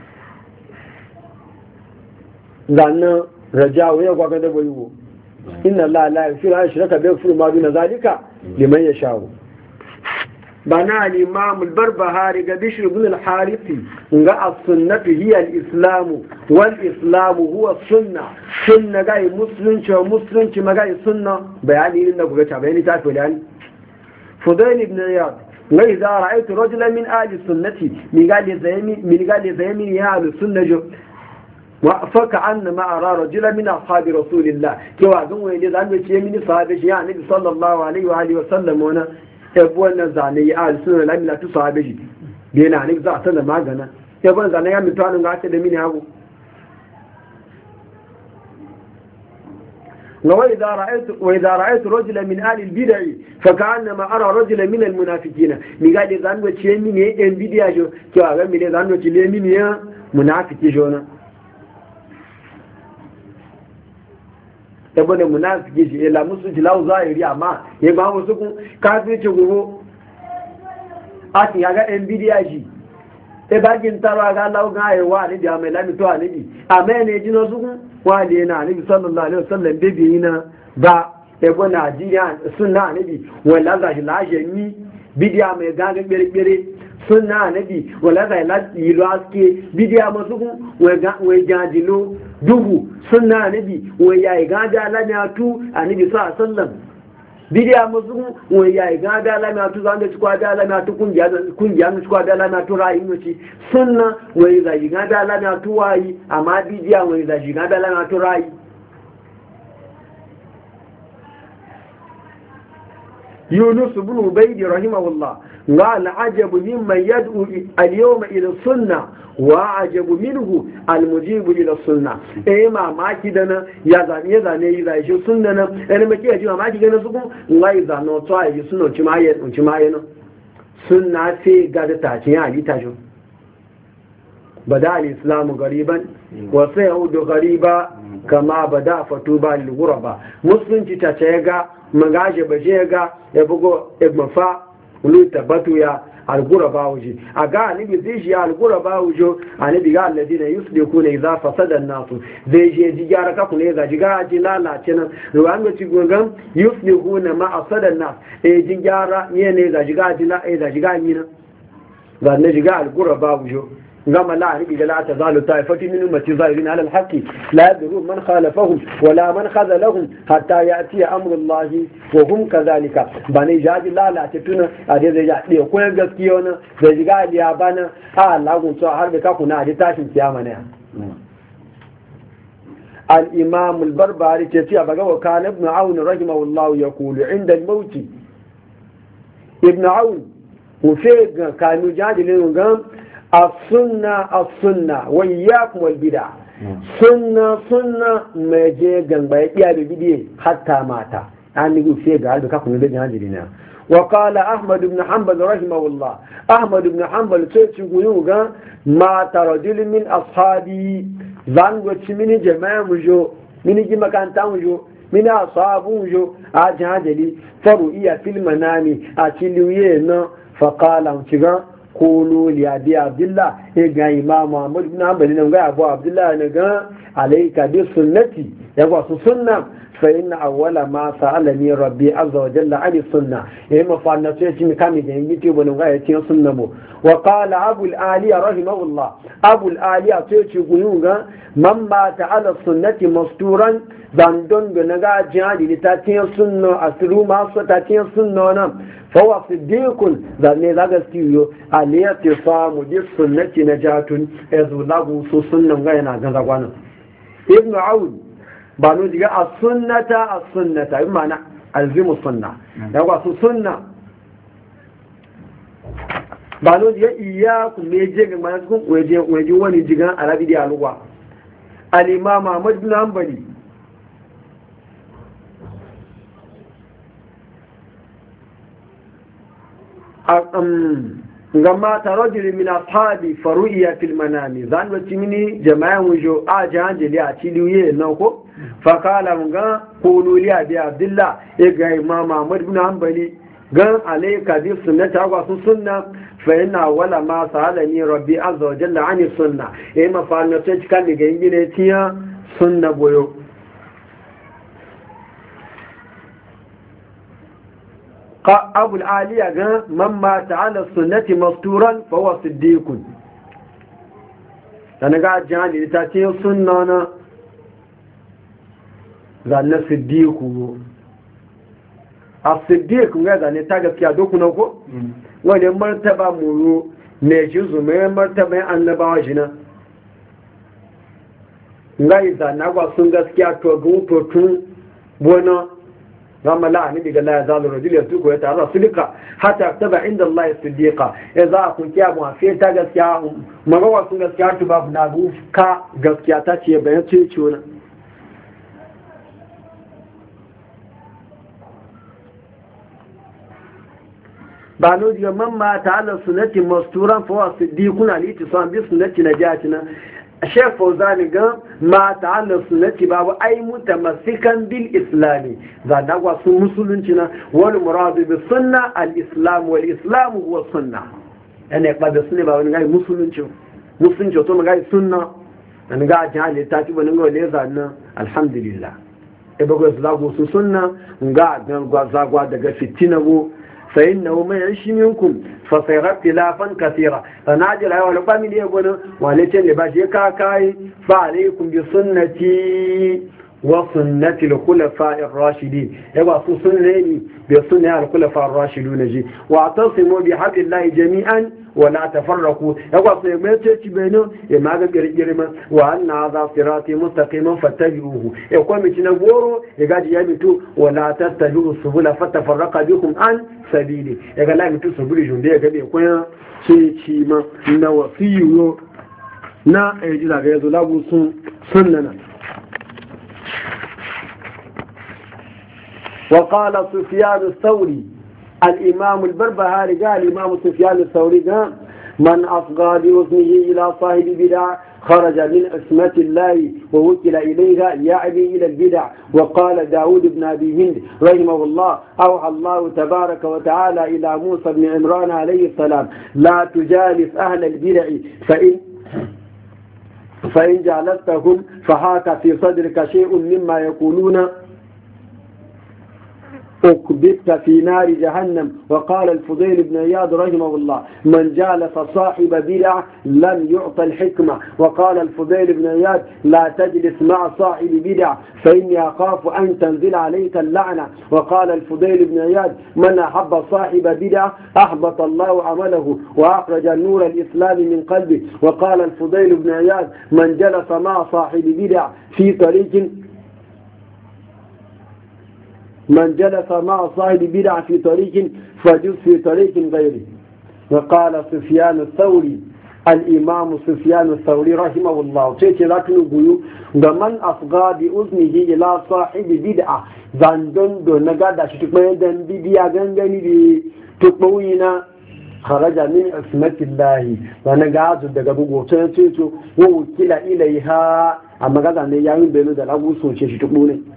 zane rajawa ya gwagwa da bayiwo inna Allah la yaghfiru an shiraka bihi yaghfiru ma duna zalika liman yasha'u bana al-imam al-barbahari ga bishr ibn al-harithi ga as-sunnatu hiya al-islamu wal islamu huwa sunna ga musulunci ma ga sunna bayani ne kuga ta bayani ta fulani fudail ibn iyad ga idza ra'aytu rajulan min ahli sunnati mi ga le zaymi ya al-sunnah wa faka anna ma ara rajulan min ashabi rasulillah kewa zan waye zan ce mini sahabi ya annabi sallallahu alaihi wa alihi wa sallam wana ebuwan nan zane ya ahli sunna lamila tu sahabe shi bai na ne za a sanar magana ebuwan zane ya mutu hannun gace da mini hagu وإذا رأيت رجلا من آل البدع فكأنما أرى رجلا من المنافقين ميغادي زانو تشي ميني ان بديا جو كيو اغا ميني زانو تشي لي ميني منافقي جونا ebe da munafiki shi ila musu tilawu zahiri amma ya ba wasu kun kafirci guro a ti ga yan bidiya shi e ba jin taro ga lawu ga ayi wa ni da mai lami to anibi amma ne jino su kun wa le na anibi sallallahu alaihi wasallam bibi na ba e bo na jiya sunna anibi wala za shi laje ni bidiya mai gaga bere sunna anibi wala za la yilo aske bidiya masu kun we jajilo dubu sunna anabi wai yayi gada lamatu anabi sallam bidiya musu wai yayi gada lamatu zan da ci kwada lamatu kungiya mu ci kwada lamatu rayi mu ci sunna wai yayi gada lamatu wayi amma bidiya wai yayi gada lamatu rayi يونس بن عبيد رحمه الله قال عجب ممن يدعو اليوم إلى السنة وعجب منه المجيب إلى السنة إما ما كدنا يزاني إذا يشو سنة أنا ما كي أجيب ما كدنا سكون لا إذا نوتوا يجي سنة وشماية سنة في قادة تاجيا لتاجو بدأ الإسلام غريبا وسيعود غريبا كما بدأ فتوبا للغرباء مسلم تتشيغا magaje baje ga ya bugo igmafa ulu tabatu ya al-ghuraba wuji aga anibi zai shi al-ghuraba wujo anibi ga alladina yuslikuna idza fasada an-nasu zai je jigara ka kune ga jiga ji lalace nan ruwan ga cigogan yuslikuna ma asada an-nas jigara ne ga jiga ji la ga jiga ni na ga ne jiga al-ghuraba wujo gama la anibi da la tazalu taifati min ummati zahirin ala al-haqqi la yadru man khalafahum wala man khazalahum hatta ya'ti amru Allah wa hum kadhalika bane jaji lalace tuna a dai zai ya ko gaskiya wannan da jiga aliya bana a Allah gun to har da kakuna a tashin kiyama ne al-imam al-barbari ce a baga wa kana ibn aun rahimahullah yaqulu inda al-maut ibn aun وفيق كانوا جادلين وقام السنة وإياكم والبدع sunna mai je gangba ya iya da bidiye hatta mata an ni gufe ga albi kafin da jihajiri na wa qala ahmad ibn hanbal rahimahullah ahmad ibn hanbal sai ci guyu ga mata rajul min ashabi zan go ci mini jama'a mujo mini ji makanta mujo mini ashabu mujo a jihajiri faru iya fil manami a ciliye na fa qala ci ga kolo liyabi abdullah ya ga imam muhammad ibn hanbali nan ga abu abdullah ne ga alayka bi sunnati ya ga su sunna fa inna awwala ma sa'alani rabbi azza wa jalla ani sunna ya ma fa na sai mi kami da yi ce bonin ga ya ce sunna mu wa qala abu al-aliya rahimahullah abu al-aliya sai ce guyu ga man ba ta'ala sunnati masturan dan don ga naga jihadi ta ce sunna asru ma so ta ce sunna nan فهو صديق ذلك لا gaskiyo aliyati samu bi sunnati najatun yazu lagu su sunnan ga yana ga zagwana ibn aud banu diga as-sunnata bi ma'ana alzimu sunna da wa su sunna banu diga iyyakum me je ga mana kun waje wani digan arabi da alwa al-imam ahmad ibn hanbali gama ta rajuli min ashabi faru'iya fil manami zan wacce mini jama'an wujo a jahan jeli a ciliye nan ko fakala ga kululi abi abdullah ya ga imam ahmad ibn hanbali gan alayka bi sunnati wa sunna fa inna wala ma sa'alani rabbi azza wa jalla ani sunna ma fa na ce kan ga ngine tiya sunna boyo أبو العالية قال من مات على السنة مستورا فهو صديق أنا قاعد جاني لتاتي السنة أنا ذا صديق الصديق قال نتاقف كي أدوك نوكو wani martaba muru ne shi zume martaba annabawa shi na ngai zanagwa sun gaskiya to tun bona gama la'ani daga la yazalu rajul yasuku ya ta'ala sulika hatta taba inda Allah siddiqa idza kun kiya mu fi ta gaskiya magawa sun gaskiya to babu na ka gaskiya ta ce bayan ce ciwon ba no diga mamma ta'ala sunnati masturan fa siddiquna li tisam bi sunnati najatina Sheikh Fauzani ga ma ta'alla sunnati babu ai mutamassikan bil islami za da kwa sun musulunci na wal muradu bi sunna al islam wal islam huwa sunna ene ba da sunna ba wani ga musulunci to ga sunna an ga jahili ta ci bani ga le zanna alhamdulillah e ba ga zago su sunna ga zagwa daga fitina go فإنه من يعيش منكم فسيرى اختلافا كثيرا فناجل أيها الأقوام يقولون ولكن لباشي كاكاي فعليكم بسنتي وسنة الخلفاء الراشدين يبقى سنة بسنة الخلفاء الراشدون جي واعتصموا بحبل الله جميعا ولا تفرقوا يبقى سيمتش بينه يما قريما وأن هذا صراطي مستقيما فاتبعوه يقول متنبورو يقول يمتو ولا تتبعوا السبل فتفرق بكم عن sabili ya ga lami tu sabili junde ya gabe koyan ce ci ma na wasiyo na ayi da ga yazo labu sun sunnana wa qala sufyan ath-thawri al-imam al-barbahari qala imam sufyan ath-thawri man afgha bi waznihi ila sahibi bid'ah خرج من اسمة الله ووكل إليها يعني إلى البدع. وقال داود بن أبي هند رحمه الله أوحى الله تبارك وتعالى إلى موسى بن عمران عليه السلام لا تجالس أهل البدع فإن جالستهم فحاك في صدرك شيء مما يقولون أكبت في نار جهنم. وقال الفضيل بن عياض رحمه الله من جالس صاحب بدعة لم يعطى الحكمة. وقال الفضيل بن عياض لا تجلس مع صاحب بدعة فإني أخاف أن تنزل عليك اللعنة. وقال الفضيل بن عياض من أحب صاحب بدعة أحبط الله عمله وأخرج النور الإسلام من قلبه. وقال الفضيل بن عياض من جلس مع صاحب بدعة في طريق من جلس مع صاحب بدعة في طريق فجلس في طريق غيره. وقال سفيان الثوري al-imam Sufyan al-Thawri rahimahullah sai ce zaka guyu ga man afga bi uznihi ila sahibi bid'a zandon do na gada shi tukpe dan bidiya gangani bi tukpawina kharaja min ismatillahi wa na gazu daga bugotan ce to wa wukila ilaiha amma gaza ne yayin beno da lagu soce shi tukpo ne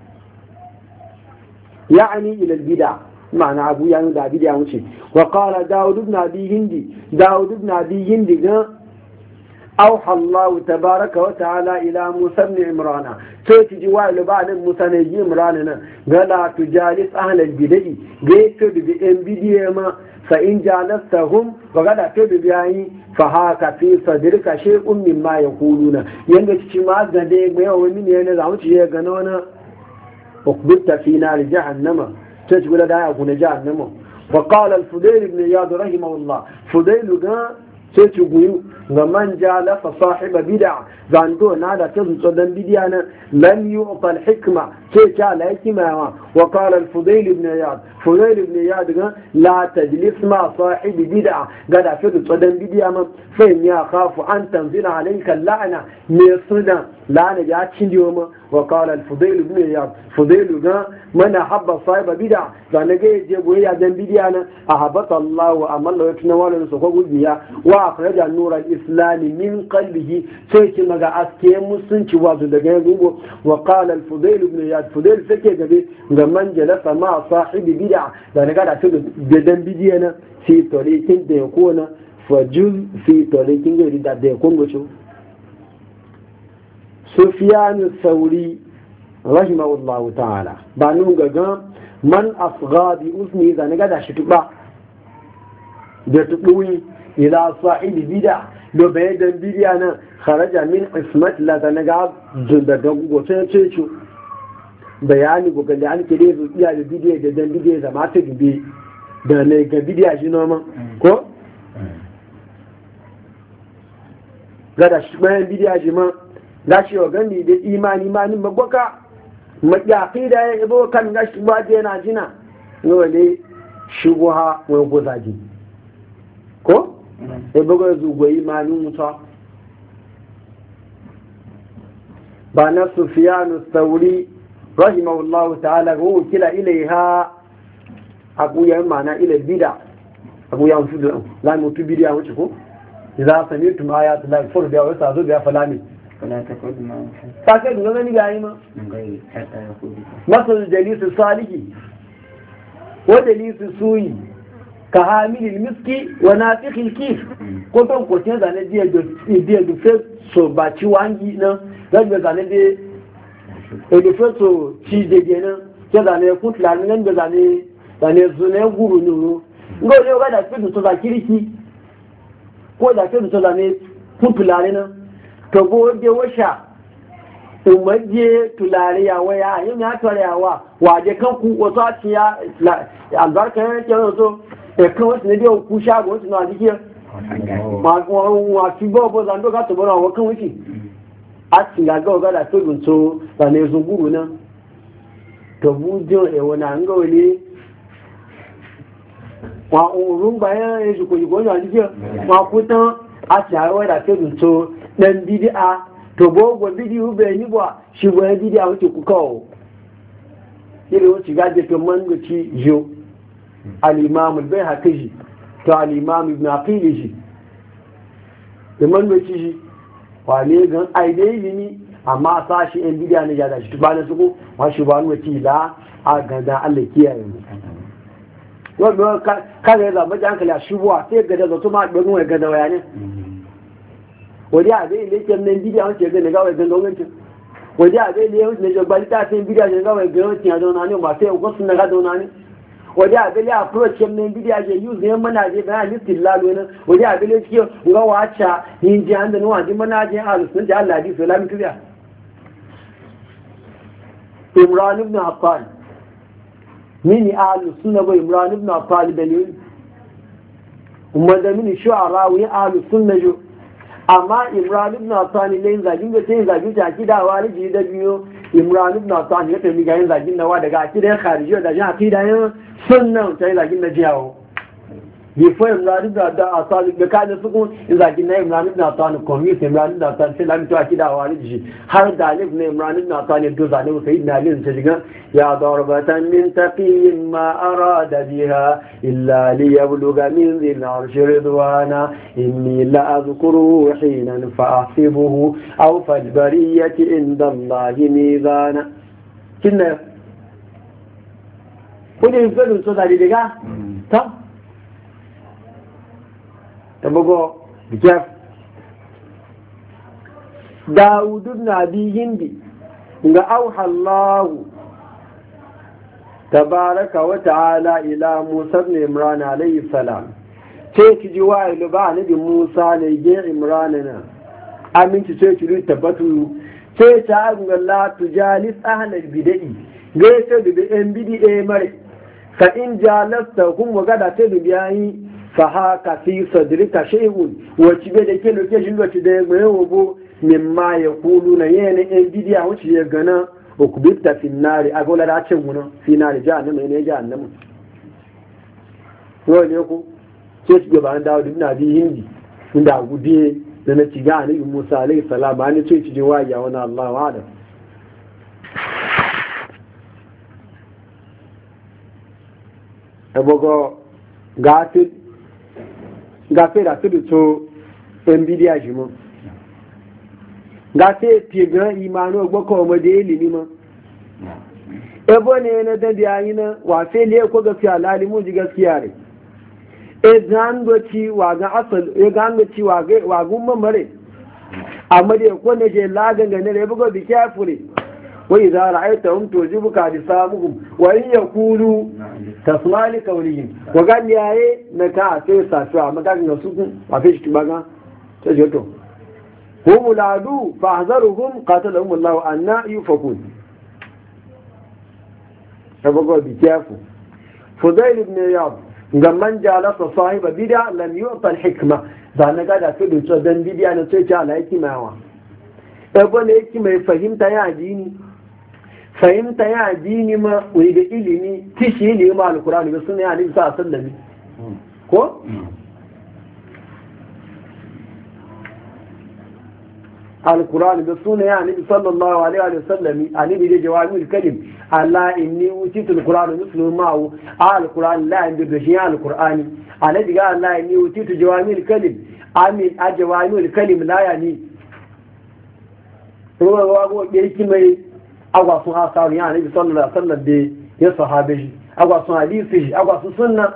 يعني إلى البدع معنى أبو يعني دا بدع وشي وقال داود بن أبي هندي أوحى الله تبارك وتعالى إلى موسى بن عمران تأتي جوال بعد موسى نجي عمران قال تجالس أهل البدع قيت بإنبديما فإن جالستهم وقد أتبع بأي فهاك في صدرك شيء مما يقولون ينجي تشمات قديك ومن ينزعوش يقنون أقبلت في نار جهنم تجول دا يكون جهنم وقال الفضيل بن عياض رحمه الله فضيل قال تجول من جال فصاحب بدع زاندو نادا تزن بديانا لم يعطى الحكمة تجال حكمة وقال الفضيل بن عياض قال لا تجلس مع صاحب بدع قال تزن بديانا فإن يخاف أن تنزل عليك اللعنة ميصنا لعنة جاءت شنديوما وقال الفضيل بن عياض قال من أحب صاحب بدع فنجي يجيبه يا ذن بديانا أحبط الله وأمر الله يتنوال نسوكو بيها وأخرج النور الإسلام من قلبه سيكي مغا أسكي مسنش وازو دقيقه وقال الفضيل بن عياض فضيل سكي قبي من جلس مع صاحب بدع فنجي أتوقع بدن بديانا في طريق يكون فجز في طريق يكون وشو سفيان الثوري رحمه الله تعالى بانون غغان من أصغى بأذنه إذا نقدر شتبع بتقوي إلى صاحب بدع لو بيدن بدعنا خرج من عصمة لا تنقى زندقه وسيشو bayani gogali an kire su iya da bidiyo da dan bidiyo da mata gibe da ne ga bidiyo shi noma ko gada shi bayan bidiyo shi ma gashi wa gani da imani magbaka maƙyaƙi da ya ibo kan gashi ba je na jina yau ne shubuha wani gozaji ko? ibo ga zugo imanin mutuwa ba na sufiyanu sauri rahimahullahu ta'ala ga wukila ilaiha akuyan mana ila bida akuyan su da lamutu bidiya wuce ko? idan sami tuma ayatu la fur biya wasa zo biya falami فلا تقعد معهم فاكر غني غايما من غير حتى يقول مثل الجليس الصالح ودليس السوي كحامل المسك ونافخ الكيف كنتم كنتم زانه دي دو فس so baci wangi na zan zane de e so ci de gena ke zane kutla nan da zane zune guru nuru ngo ne ga da fitu to zakiriki ko da fitu to zane kutla ne na to gode washa umarje tulare ya waya yin ya tare yawa waje kan ku wasu a ciya albarka ya ce wasu da kan wasu ne da ku shago wasu na jiki ma fi bobo zando ka to bona wakan wuce a ci ga ga da to gunto da ne zunguru nan to bujo e wona ngole wa urun bayan e ko yugo na jiki ma kutan a ci ayo da to gunto dan bid'a to bogo bidiyo bai ni ba shi wani bid'a wuce ku kawo ile wuce gaje to man guci yo al-imam al-bayhaqi to al-imam ibn aqil da man guci shi wale gan aidai ni amma sashi en bid'a ne ya da shi ba na suko wa shi ba wuce la a ganda Allah kiyaye mu wanda ka ga da majan kala shubuwa sai ga da zato ma dogon ga da wayane wadi a zai leken nan bidiya wace ga daga wai gangan wancin wadi a zai leken ne jogba ta sai bidiya ne ga wai gangan wancin ya zauna ne ba sai ko sun ga zauna ne wadi a zai approach nan bidiya je use ne mana je ga listin lalo ne wadi a zai ce ga wacha yin ji an da nuwa ji mana je a lusun da Allah di salamu tuya Imran ibn Affan mini ahlus sunna ba Imran ibn Affan dalil umma da mini shu'ara wa ahlus sunna jo amma Imran ibn Affan ne zagin da sai zagin ta kidawa ne da biyo Imran ibn Affan ya tafi ga yin zagin nawa daga akidan kharijiyya da jin akidan sunnan sai zagin da jiyawo before Imran ibn Attan da kana su kun izaki na Imran ibn Attan convince Imran ibn Attan sai lamin to akida wariji har da alif ne Imran ibn Attan do zane sayyidina Ali sai diga ya darbatan min taqiyin ma arada biha illa li yabluga min dhil arsh ridwana inni la azkuru hinan fa ahsibuhu aw fal bariyati inda Allah mizana kinna kudin fadin so da diga ta tabago bikaf Dawud ibn Abi Hindi ga auha Allah tabaraka wa ta'ala ila Musa ibn Imran alayhi salam ce ki ji wa ba nabi Musa ne ge Imran na aminci ce ki tabbatu ce ta ga la tujalis ahlal bid'i ga ce da yan bid'i mare fa in jalasta kun ga da ce da yayi fahaka fi sadrika shay'un wace be da ke location wace da ya mai wobo mimma ya kulu na yana en bidiya wace ya gana ukbita fi nari agola da cin wuna fi nari jahannama ne jahannama ko ne ko ce shi ba an dawo ibn Abi Hindi inda gudiye da na ciga annabi Musa alayhi salam an ce ci jiwa ya wani Allah wa da ebogo gafi gafe da tudu to nvidia shi mu gafe fiye imanu gboko ma da ilimi ma ebo ne na da yayi na wafe le ko gaskiya lalimu ji gaskiya ne e zangoci wa ga asal e gangoci wa gun mamare amma da ko ne je lagan ga ne bugo bi kafure wa idza ra'aytahum tujibuka lisamuhum wa in yaqulu tasmali qawlihim wa gan yaye na ka sai safi amma ga ga su kun wa fi shi baga ta je to hum ladu fahzaruhum qatalahum Allah anna yufakun sabago bi kafu Fudail ibn Iyad gamman jalasa sahiba bid'a lam yu'ta al-hikma zan ga da su da dan bid'a ne sai ta alaiki mawa ebo ne yake mai fahimta ya addini fahimta ya addini ma wani da ilimi kishi ilimi ma alkurani ba suna yana bisa a sallami ko? alkurani ba suna yana bisa sallallahu alaihi wa sallami a nabi da jawami kalim Allah inni utitul qur'ana mislu ma'u alkurani la inda da shi alkurani a nabi ga Allah inni utitul jawami kalim amin a jawami kalim la yani ruwa wago yake mai agwa sun hasaru ya nabi sallallahu alaihi wasallam da ya sahabe shi agwa sun hadisi shi agwa sun sunna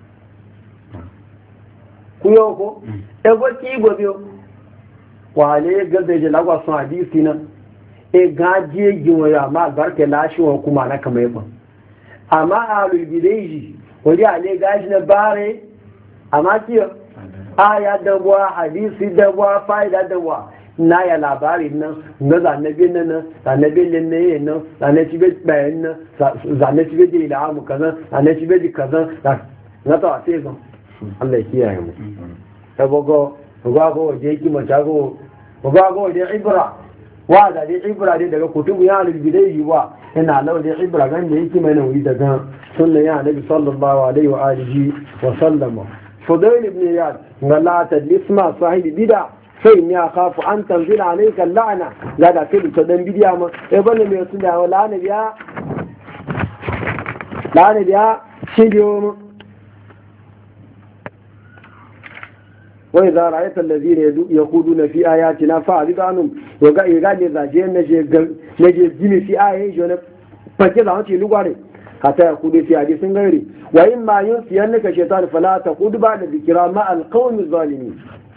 ku yo ko e go ki go biyo wale ga da je agwa sun hadisi nan e gaje giwa ya ma barke lashi wa kuma na kamar ba amma alul bidaiji wani ale gaji na bare amma kiyo aya da wa hadisi da wa faida da wa na ya labarin nan na zanabin nan zanabin linnaye nan zanaci bayan nan zanaci bai da ilamu kazan zanaci bai da kazan na ta sai zan Allah ya kiyaye mu ta bago waje yake mata waje ibra wa da dai ibra dai daga kutubu ya albidai wa ina lawa dai ibra gan da yake mai nauyi daga sunnan ya nabi sallallahu alaihi wa alihi wa sallama Fudail ibn Iyad la tadlisma sahibi bid'a sai ni akhafu an tanzila alayka la'na la da kai to dan bidiya ma e bane me su da la'na biya shi dio mu wa idza ra'aita alladhina yaquduna fi ayatina fa'rid anhum wa ga ne zaje naje jini fi ayatin jona fake da wace lugare hatta yaqudu fi hadithin gairi wa imma yunsiyannaka shaytan fala taqud ba'da dhikra ma alqawmi adh-dhalimin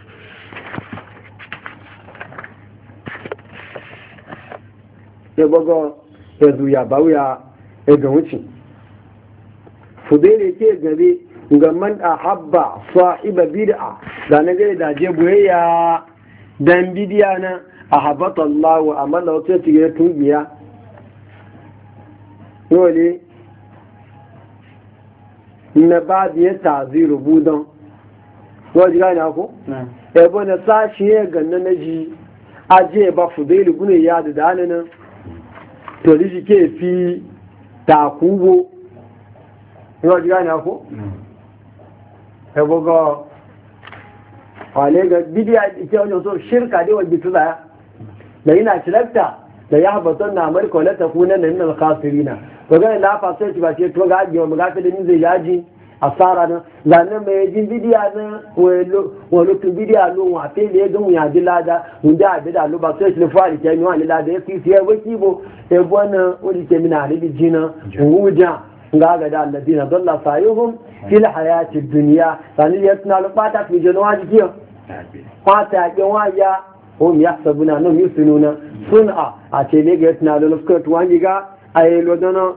ya bago ya zuya bauya ya ga wuce fudele ke gabe ga man ahabba sahiba bid'a da na ga da je boyayya dan bidiya na ahabata Allah wa amala wata tiye tungiya dole na ba da ya taziru budan wajen gane ko ebe na sashi ya ganna na ji aje ba fudele gune ya da dananan to shi ke fi takubo yau ji gani ako? bugo wale ga bidiya ita wajen so shirka dai wajen tuza da yana tilakta da ya haɓatar na amurka wale ta kunan da nuna kasirina to gani lafa sai ci ba ce to ga ajiye wa gafi da ni zai yaji asara na zanen mai jin bidiya na wani tun bidiya lo wa fe da ya gan ya ji lada wanda a bida lo ba sai shi fari ke mi wani lada ya fi fiye ba kibo ya buwana wani ke mina alibi jina wuja ga ga da alladina dalla sayuhum fil hayati dunya sani ya tuna lo pata fi jeno wa jiyo pata ke wa ya hum yahsabuna annahum yusinuna sun'a a ce ne ga tuna lo fuka tuwan ga ayi lo dana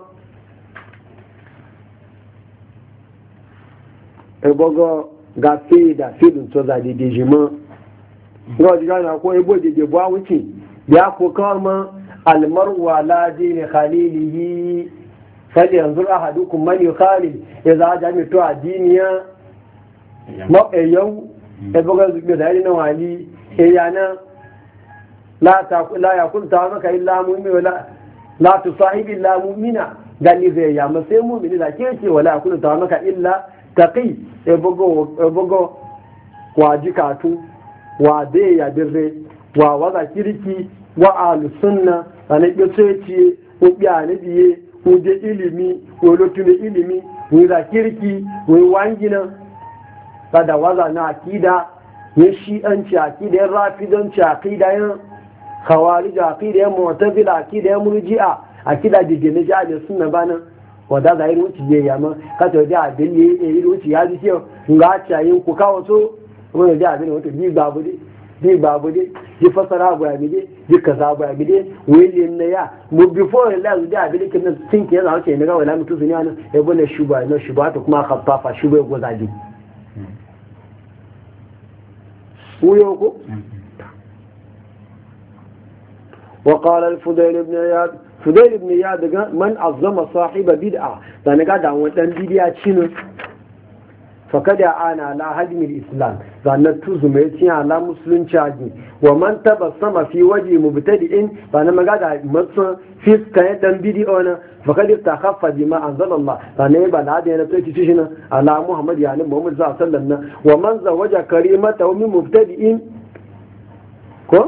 ebogo ga fi da fidun to za dede jima ngo diga na ko ebo dede bo awuci ya ko kama almarwa la din khalilihi fali yanzur ahadukum man yukhalil idza jami to adiniya ma yau ebogo zuke da ina wali yana la yakul ta maka illa mu'min wala la tusahibi illa mu'mina gani zai ya sai mu'mini da ke ce wala yakul ta maka illa taqi ebogo wa jikatu wa de ya birre wa waza kirki wa alusunna ane gbesoci o bi anabiye o de ilimi o lotune ilimi o da kirki o wangina kada waza na akida ya shi'anci akida ya rafidanci akida ya khawarij akida ya mu'tazila akida ya murji'a akida digene ja da sunna bana wadda za yi wuce ya yamma kata da abin ya yi wuce ya ji kyau ga cayin ku kawo so wani da abin wato bi babu dai ji fasara abu ya gide ji kaza abu ya gide wili na ya mu before la zu da abin kin nan tin ke yana wuce ne ga wala mutu zunya nan ya bane shuba na shuba to kuma khaffafa shuba go zaji uyo ko وقال الفضيل بن عياض فضيل بن عياض من عظم صاحب بدعه dan ga da wannan bidiya cin fakada ana la hadmi al-islam dan tuzume cin ala musulunci aji wa man tabassama fi waji mubtadi'in dan maga da matsa fiska dan bidiyo na fakad takhaffa bima anzalallah dan ba da da to ci shi ala muhammad ya nabi muhammad sallallahu alaihi wasallam wa man zawaja karimata min mubtadi'in ko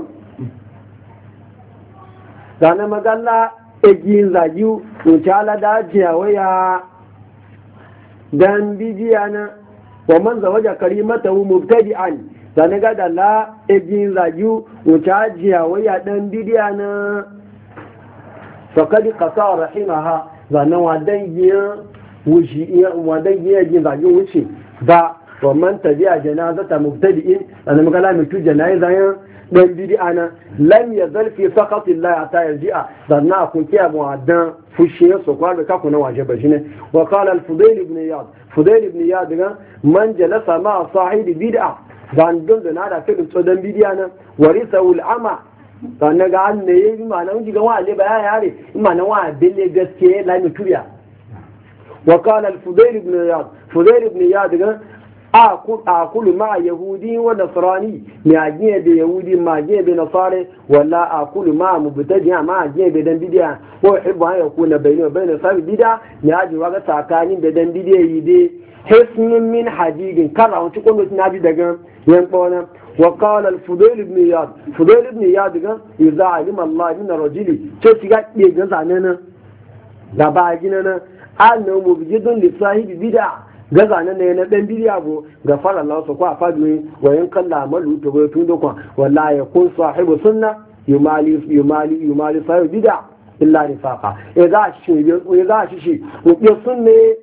zane magalla egin zagiyu wuce alada jiyawaya dan bidiya na wa man zawaja karimata hu mubtadi'an zane gada la egin zagiyu wuce jiyawaya dan bidiya na faqad qata rahimaha zane wadan giya wushi iya wadan giya egin zagiyu wuce ba wa man tabi'a janazata mubtadi'in zane magalla mutu janaza dan bid'a na lam yazal fi saqati Allah ta yarji'a danna kun kiya mu'addan fushi so kwa ka kuna waje bashine wa qala al-fudayl ibn iyad ga man jalasa ma sahibi bid'a dan don da nada fi so dan bid'a na warisa al-ama dan ga an ne yi ma nan ji ga wa le baya yare ma nan wa bille gaske la mi turiya wa qala al-fudayl ibn iyad ga akulu ma yahudi wa nasrani mi ajiye da yahudi ma ajiye da nasare wala akulu ma mubtadi ma ajiye da dan bidiya ko hibbu an yakuna bayni wa bayna sabi bid'a mi ajiye wa ga tsakanin da dan bidiya yi dai hisnin min hadidin kala wanci ko mutum nabi daga yan bona wa qala al-fudayl ibn iyad ga idza alima Allah min rajuli ce shiga ke ga zanana da ba gina na annahu mubjidun li sahibi bid'a gaza nan ne na dan bidiya go ga fara Allah su kwa fadmi wa in kalla malu to go tun dokwa wallahi yakun sahibu sunna yumali sahibu bid'a illa nifaqa idza shi ko sunne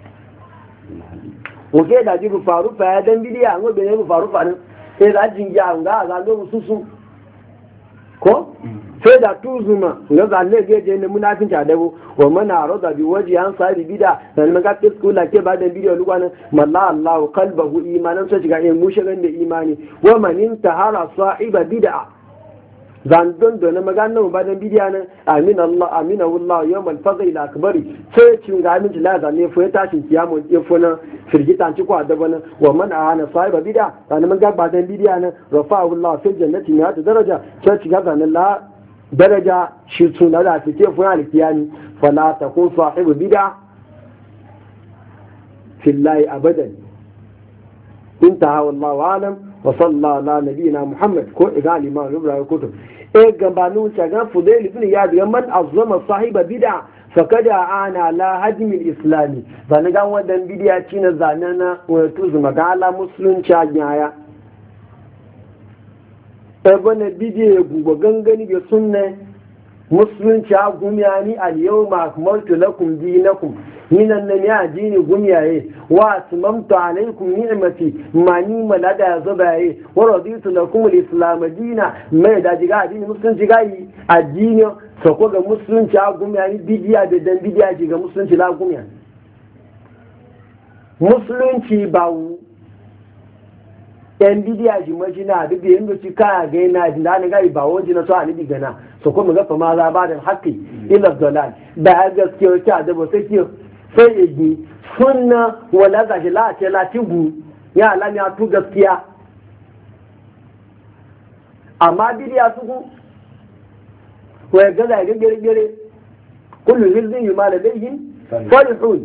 o ke da jibu faru fa dan bidiya ngo be ne faru fa ne sai da jinja nga ga go susu ko sai da tuzuma ga zalle geje ne munafin ta dabo wa mana rada bi waji an sahibi bida dan maga fiskula ke ba da bidiyo lugwana malla Allah qalbahu imanan sai ga yin mushigan da imani wa man intahara sahiba bid'a zan don da maga nan ba da bidiya nan amina Allah yawm al-fadl al-akbari sai cin ga min la zan ne fa tashin kiyamo ya fona firgitan ci kwa da bana wa man ana sahiba bid'a dan maga ba da bidiya nan rafa'u Allah fi jannati ya daraja sai ci ga zan la daraja shi suna da fice fun alkiyani fala takun sahibu bid'a fillahi abadan intaha wallahu alam wa sallallahu ala nabiyina muhammad ko igali ma rubra kutub gabanu ta ga fudail ibn iyad man azzama sahiba bid'a faqad ana la hajm al-islami zan ga wadan bid'a cina zanana wato zuma ga ala musulunci ajaya bana bid'a gugo gangani ga sunne musulunci agumiyani al-yawma akmaltu lakum dinakum hinan nan ya dini gumiyaye wa atmamtu alaykum ni'mati mani malada ya zabaye wa raditu lakum al-islam dina mai da jiga addini musulunci gai addini sako ga musulunci agumiyani bidiya da dan bidiya jiga musulunci la gumiya musulunci bawu yan bidiya ji majina da biyan da ci kaya ga yana da na gai bawo jina so ani digana so ko mu ga fa ma za ba da haqqi ila dalal da gaskiya ta da ba sai sai ya yi sunna wala ga shi la'ace latigu ya alami a tu gaskiya amma bidiya su ku wai gaza ya gare kullu hizbin yuma ladayhim farihun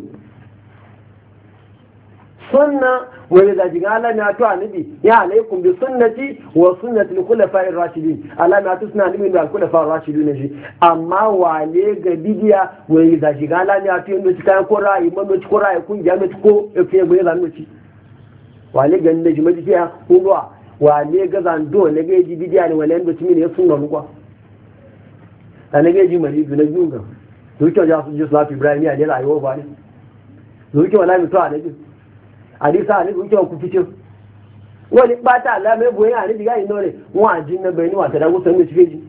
sunna wai da jiga alami a tu anabi ya alaikum bi sunnati wa sunnati al-khulafa'ir rashidin alami a tu sunna anabi da al-khulafa'ir rashidin shi amma wale ga bidiya wai da jiga alami a tu yanda cikin ko ra'ayi mano ko ra'ayi kungiya no ko efe gbe la no ci wale ga ne jimaji fiya kulwa wale ga zando ne ga ji bidiya ne wale ndo timi ne sunna lugwa da ne ga ji mari na junga duka ja su ji salatu ibrahim ya ne rayuwa ba ne duka wala mi to anabi àdísá ní ìjọ òkú fíṣẹ́ wọ́n ní pátá alámẹ́bù ẹ̀yà ní ìgbà iná rẹ̀ wọ́n àjí nẹ́bẹ̀ ní àtẹ̀dáwó sẹ́nu ìṣẹ́jì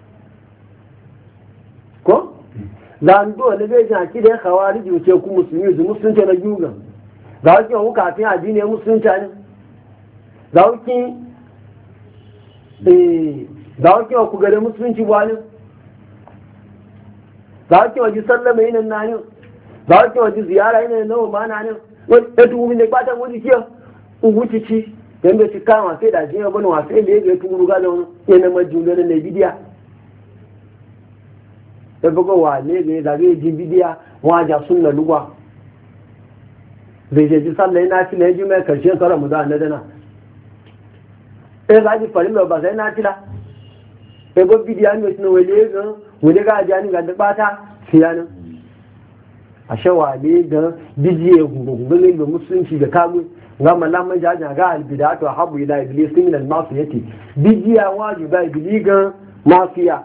kọ́ zando ẹlẹ́gbẹ̀ẹ́jì àkídẹ́ ẹ̀kàwà àríjì òṣè kú musulmi ìzù musulmi tẹ́lẹ̀ yúgàn záwọ́kí ọ̀hún kàfin àjí ní musulmi tani záwọ́kí ọkù gẹ̀rẹ̀ musulmi ti wáyé záwọ́kí ọjí sallama yìí nani záwọ́kí ọjí ziyara yìí náà ma nani ẹtù wumi ní pátá wọ́n ti kí ọ owó títí yẹn ti ká àwọn àfẹ́dà sí ọgbọ́n wọn àfẹ́ lè ẹgbẹ́ túnmùrú gánà yẹn náà mọ́jú lọ́nà ní bídíà ẹgbẹ́gbẹ́ wà lẹ́gbẹ́ ìdàgbé ìjì bídíà wọ́n ajá súnmọ̀ lúgbà zai ji sallah yana fila ya ji mai karshen sauran muda na dana za ji farin ba sai na fila ẹgbẹ́ bídíà ní òsínà wẹ̀lẹ́ ga ajá ní gàdẹ́ pátá fiyanin a shawale ga bijiye gungun da musulunci da kagun ga malaman jaja ga albidatu habu ila iblis min al mafiyati bijiya wajiba iblis ga mafiya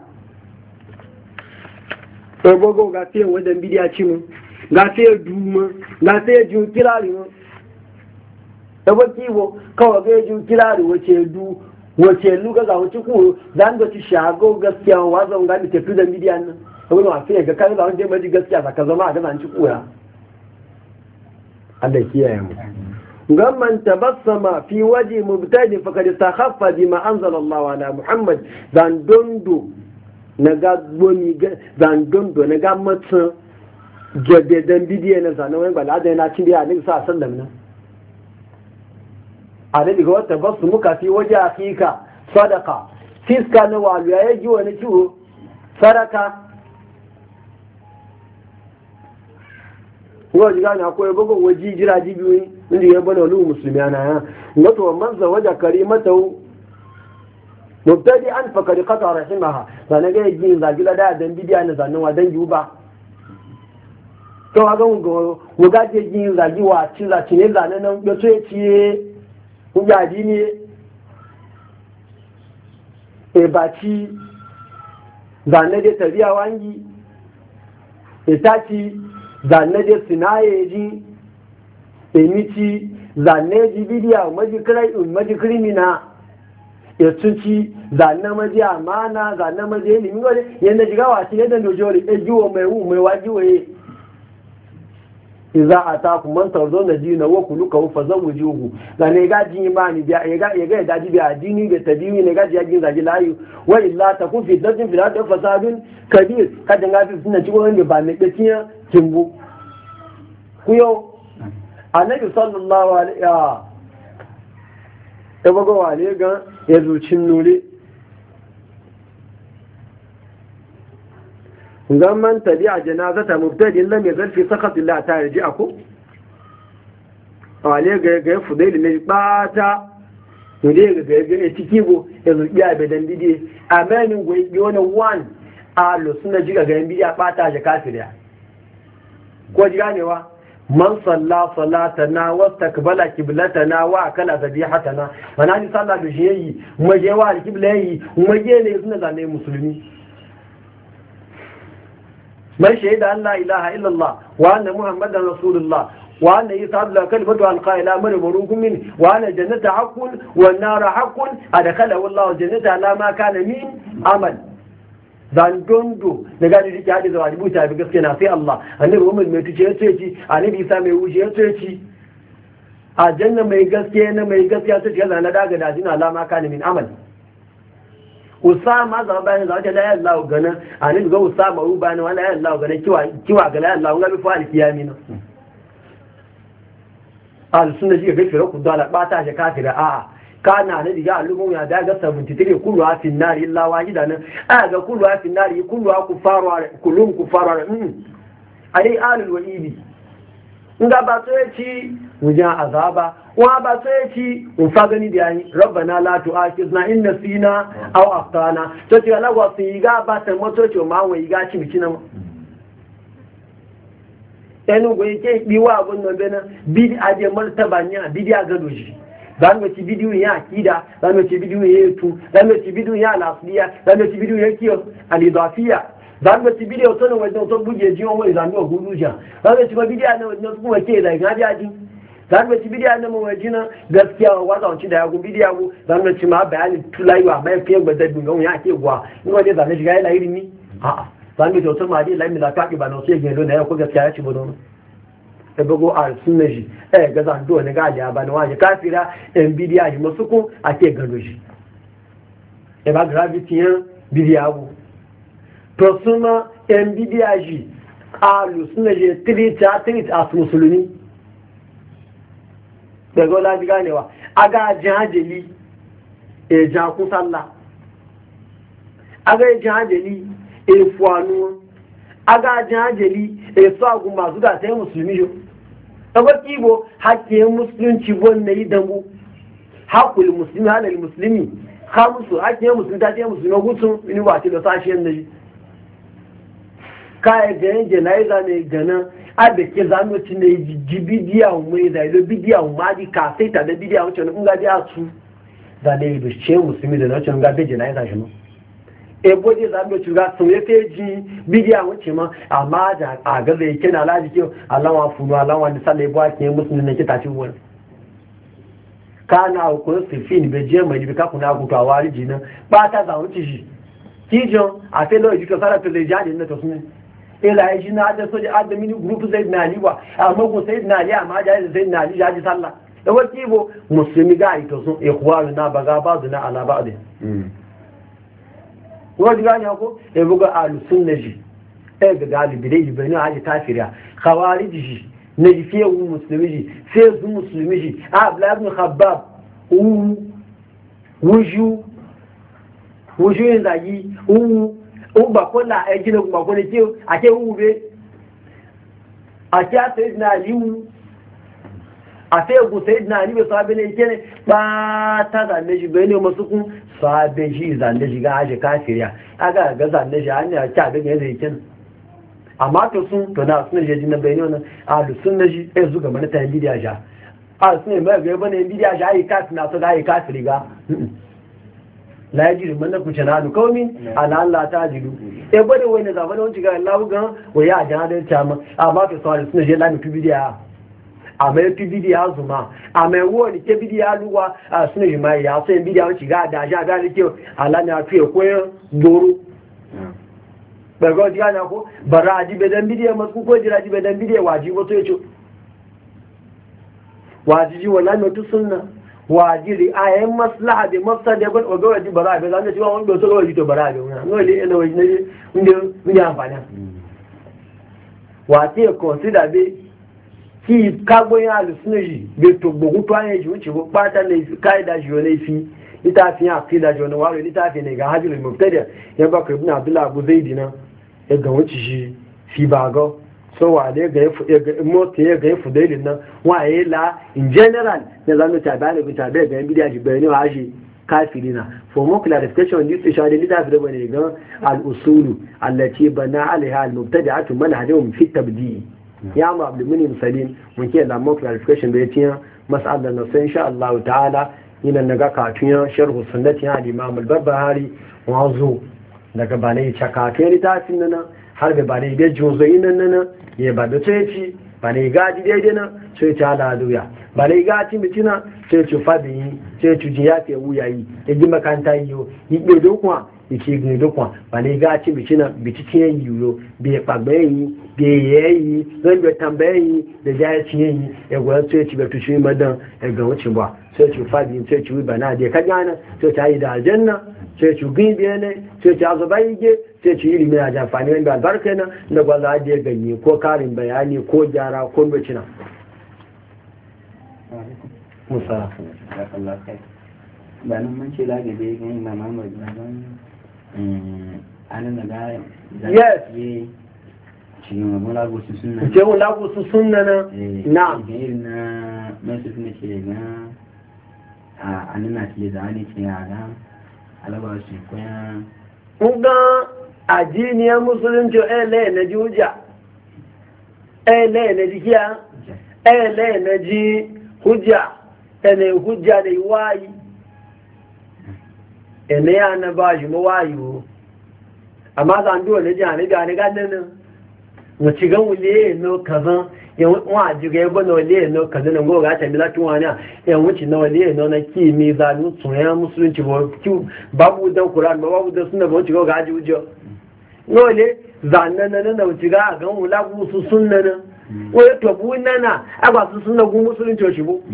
e gogo ga fiye wadan bidiya ci mu ga fiye duma ga fiye ju kirari mu e bo kiwo kawai ga ju kirari wace lu ga wuce ku dan da ci shago gaskiya wazan ga ta fi da bidiyan nan wani wasu ya ga kan zaun je maji gaskiya saka zama a da zanci kura Allah kiyaye mu gamman tabassama fi waji mubtadi faqad takhaffa bima anzala Allah ala Muhammad zan dondo na ga goni zan dondo na ga matsa jabe dan bidiye na zanan wani bala da yana cin da Annabi sallallahu alaihi wasallam Annabi ga tabassumu ka fi waji akika sadaqa fiska na walu ya ji wani ciwo saraka ko ji gani akwai gogon waji jira jibiyoyi inda ya bane wani musulmi ana ya wato manza waje karimata mubtadi an fakari qata rahimaha sanan ga yin zagila da dan bidiya na zanan wa dan juba to ga mu ga je yin zagi wa cin za cin zanan nan ya so ya ciye ku ya ji ne e baci zanan da tabiya wangi e taci zanne je sinaye ji emiti zanne ji bidiya maji krimina ya tuci zanne maji amana zanne maji ilimi wale yadda shiga wasu ne da nojori ya jiwo mai wajiwaye iza a ta kuma tarzo na ji na waku luka wufa zan wuji ugu zane ga ji imani ya ga daji biya addini da tabiwi ne ga ji yagin zagi layu wa illa ta kun fi dajin fi da fasadun kabir kadin gafi suna ci wani ba mai ɗakiya kimbu kuyo annabi sallallahu alaihi ya bago wale ga ya zucin nure zaman tabi a janazata mubtadi lam yazal fi sakhat Allah ta yaji aku wale ga fudaili ne bata wale ga tikibo ya zubiya bedan bidiye amenin goyi wani one a lo suna jiga ga bidiya bata ja kafiriya ko ji ganewa man salla salatana wastakbala qiblatana wa akala zabihatana mana ni sallah da shi yayi maje wa qibla yayi maje ne suna zane musulmi man shaida an la ilaha illa allah wa anna muhammadan rasulullah wa anna isa abdullah kalimatu alqaila marmurukum min wa anna jannata haqqun wan nar haqqun adkhalahu allah jannata la ma kana min amal zan dondo da gadi dike hadi zuwa rubuta bi gaskiya na sai Allah annabi Muhammad mai tuce yace ci annabi Isa mai wuce yace ci a janna mai gaskiya na mai gaskiya ta ce na daga da jina alama kana min amal Usama za bayan za ta la Allah gana annabi ga Usama ubani wala ya Allah gana kiwa ga la Allah ga bi fa alkiyami na al sunna ji ga fira ku dala bata shi kafira a'a kana ne diga alumun ya daga 73 kullu afin nar illa wahida nan aga kullu afin nar kullu kufaru kullum kufaru ai alul walidi nga ba so yaci wujan azaba wa ba so yaci in fa gani da yi rabbana la tu'akhizna in nasina aw akhtana to ti ala wa fi ga ba ta moto to ma wa ga ci biki nan enu go yake biwa abun nan bena bid aje martaba nya bidiya ga doji zan ci bidiyo ya akida zan ci bidiyo ya yutu zan ci bidiyo ya al-asliya zan ci bidiyo ya kiyo al-idafiya zan ci bidiyo to ne wajen to buje jiwon wai zan go guduja zan ci bidiyo ne wajen kuma ke da ga jaji zan ci bidiyo ne mu wajina gaskiya wa zan ci da ya go bidiyo go zan ci ma bayani tulaiwa mai fiye gbada dunga ya ke gwa ni waje zan shiga ila irin ni a'a zan ci to ma dai lai la ta ki ba no sai gelo ne ko gaskiya ya ci bodo da bago a sunna shi ga zan do ne ga ya ba ne waje kafira en bidiya ji musuku ake gado shi ba gravity yan bidiya bu to suna en bidiya ji alu sunna je treat as musulmi da gola ji ganewa aga jahili ja ku sallah aga jahili fuanu aga jahili so agun masu da sai musulmi yo tabbata kibo hakke musulunci wanda yi dambu hakul muslimi halal muslimi khamsu hakke musulmi ta ce musulmi gutsun ni ba ce da sashiyan da shi kai ga janaiza ne gana abe ke zanu ci ne jibidiya mai da lo bidiya ma di ka sai ta da bidiya wancan in ga dia su da ne bi ce musulmi da wancan ga be janaiza shi no ebo je za mu tuga sun yafe ji bidiya wuce ma amma da a ga zai kina laji ke Allah wa funu Allah wa sallai ba ke musulmi ne kita ci wani kana ko sifin be je mai bi ka kuna ku tawari jina ba ta za wuce shi kijo a fe lo ji ka sara to le jadi ne to sun ila yi na da so da admin group zai na ali ba amma ko sai na ali amma da zai na ali jadi sallah da wati bo musulmi ga ito sun ikhwanu na baga ba'du na ala ba'd wọ́n ti gani ọkọ́ ẹgbogbo alùsúnnẹ̀jì ẹgbẹ̀gbẹ̀ alùbìdẹ̀ ìbẹ̀ ní ààjì káfìríà kàwárí jì nẹ̀jì fí ewu musulmi jì fí ezu musulmi jì abúlábùn khabab wújú ìzàyí ugbàkọ́lá ẹjìnà ugbàkọ́lá tí ó àti ewu rẹ̀ àti àtẹ́jìnà àlíwú àti egun sẹ́jìnà àlíwẹ̀ sọ abẹ́lẹ̀ ìkẹ́rẹ́ pátádà méjì bẹ́ẹ̀ ní ọmọ sókún sabe shi zande shiga aje kafiriya aga ga zande shi hanya ta ga ne zai kin amma to sun to na sun je jinna bayani wannan alu sunna shi sai zuga mana ta bidiya sha a sun mai ga bane bidiya sha ai kafiri na to ga ai kafiri ga la yajiru man ku cana du kaumi ala Allah ta jidu e bade wani zaba da wanci ga Allah ga waya jan da ta ma amma to sai sunna je la mi bidiya a mai fi bidiya zuma a mai wani ke bidiya luwa a suna yi mai ya sai bidiya wani shiga da sha da rike alani a fiye koyar doro ɓargar jiya na ko bara a jibe don bidiya masu ko jira jibe don bidiya waji wato ya ce waji ji wala mai sunna waji a yayin maslaha da mafsa da ban oga waji bara a bai zan da cewa wani bai so waji to bara a bai wani wani yana waji ne inda amfani wa ce consider bai ki kagboyin alusuna ji bai to gbogbo to an yi wuce ko pata ne kaida ji wani fi litafin aqida ji wani waro litafin ne ga hajjul mubtada ya baka ibn abdullah abu zaidi na ya ga wuce shi fi bago so wa ne ga mota ya ga fudailin nan wa ya la in general ne zamu ta bayani bin ta ga bidiya shi bayani wa shi kafirina for more clarification on this issue da litafi da bane ga al-usulu allati bana alaiha al-mubtadi'atu manhajum fi tabdi ya ma abdul munim salim mun ke da more clarification da yace mas'alar na sai insha Allah ta'ala ina naga katun sharh sunnati al-imam al-barbahari wazo daga bane chakake litafin nan har da bane da jozoyin nan ya ba da tsayi bane gaji daidai nan sai ta halaluya bane gaji mitina sai ci fadi sai ci jiya ke wuyayi ya ji makanta yiwo yi gbe dokwa yake gbe dokwa bane gaji mitina bititin yiwo be pagbe yi be yeyi zan be tambaye yi da jaya ci yi ya gwa sai ci be tushi madan ya ga wucin ba sai ci fadi sai ci bana da ka gana sai ta yi da aljanna sai ci gibe ne sai ci azubai ge sai ci ilimi a jamfani wanda albarka na da gwaza ajiye ganye ko karin bayani ko gyara ko bacina musa ba nan man ce lagabe ga yin mamamar na ban anan daga yes cikin wani lagosu suna ce wani lagosu suna na ga irin na masu suna ce na a anan na ce da wani ce a ga alabar shi kwayan nga addiniyar musulunci ele na ji hujja ele na ji kiya ele na ji hujja ene hujja da wayi ene ya na ba shi mawayi amma zan duwa na ji hannu gani ganin wacce gan wule no kazan wa jiga ya bane wale no kazan ngo ga ta milatu wani yan wuce na wale no na ki mi zanu tsoya musulunci babu dan Qur'an babu dan sunna ba wuce ga aji ujo wale zanna na wuce ga gan wula bu su sunna na wai to bu nana aba su sunna gu musulunci shi bu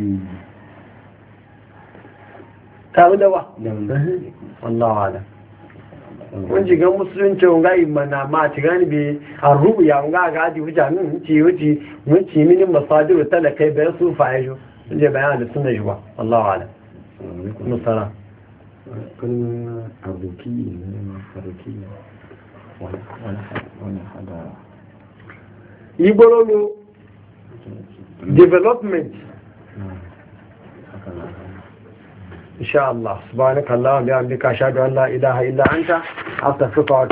ta da wa wallahi ala mun ji gan musulunci ga imana ma ci gani bi arruya ga ga ji wuce min ci mun ci mini masadiru talakai bayan su fa yajo je bayan da sunna ji ba wallahi ala musala kun abuki ne faruki wala hada iborolo development إن شاء الله سبحانك اللهم وبحمدك أشهد أن لا إله إلا أنت أستغفرك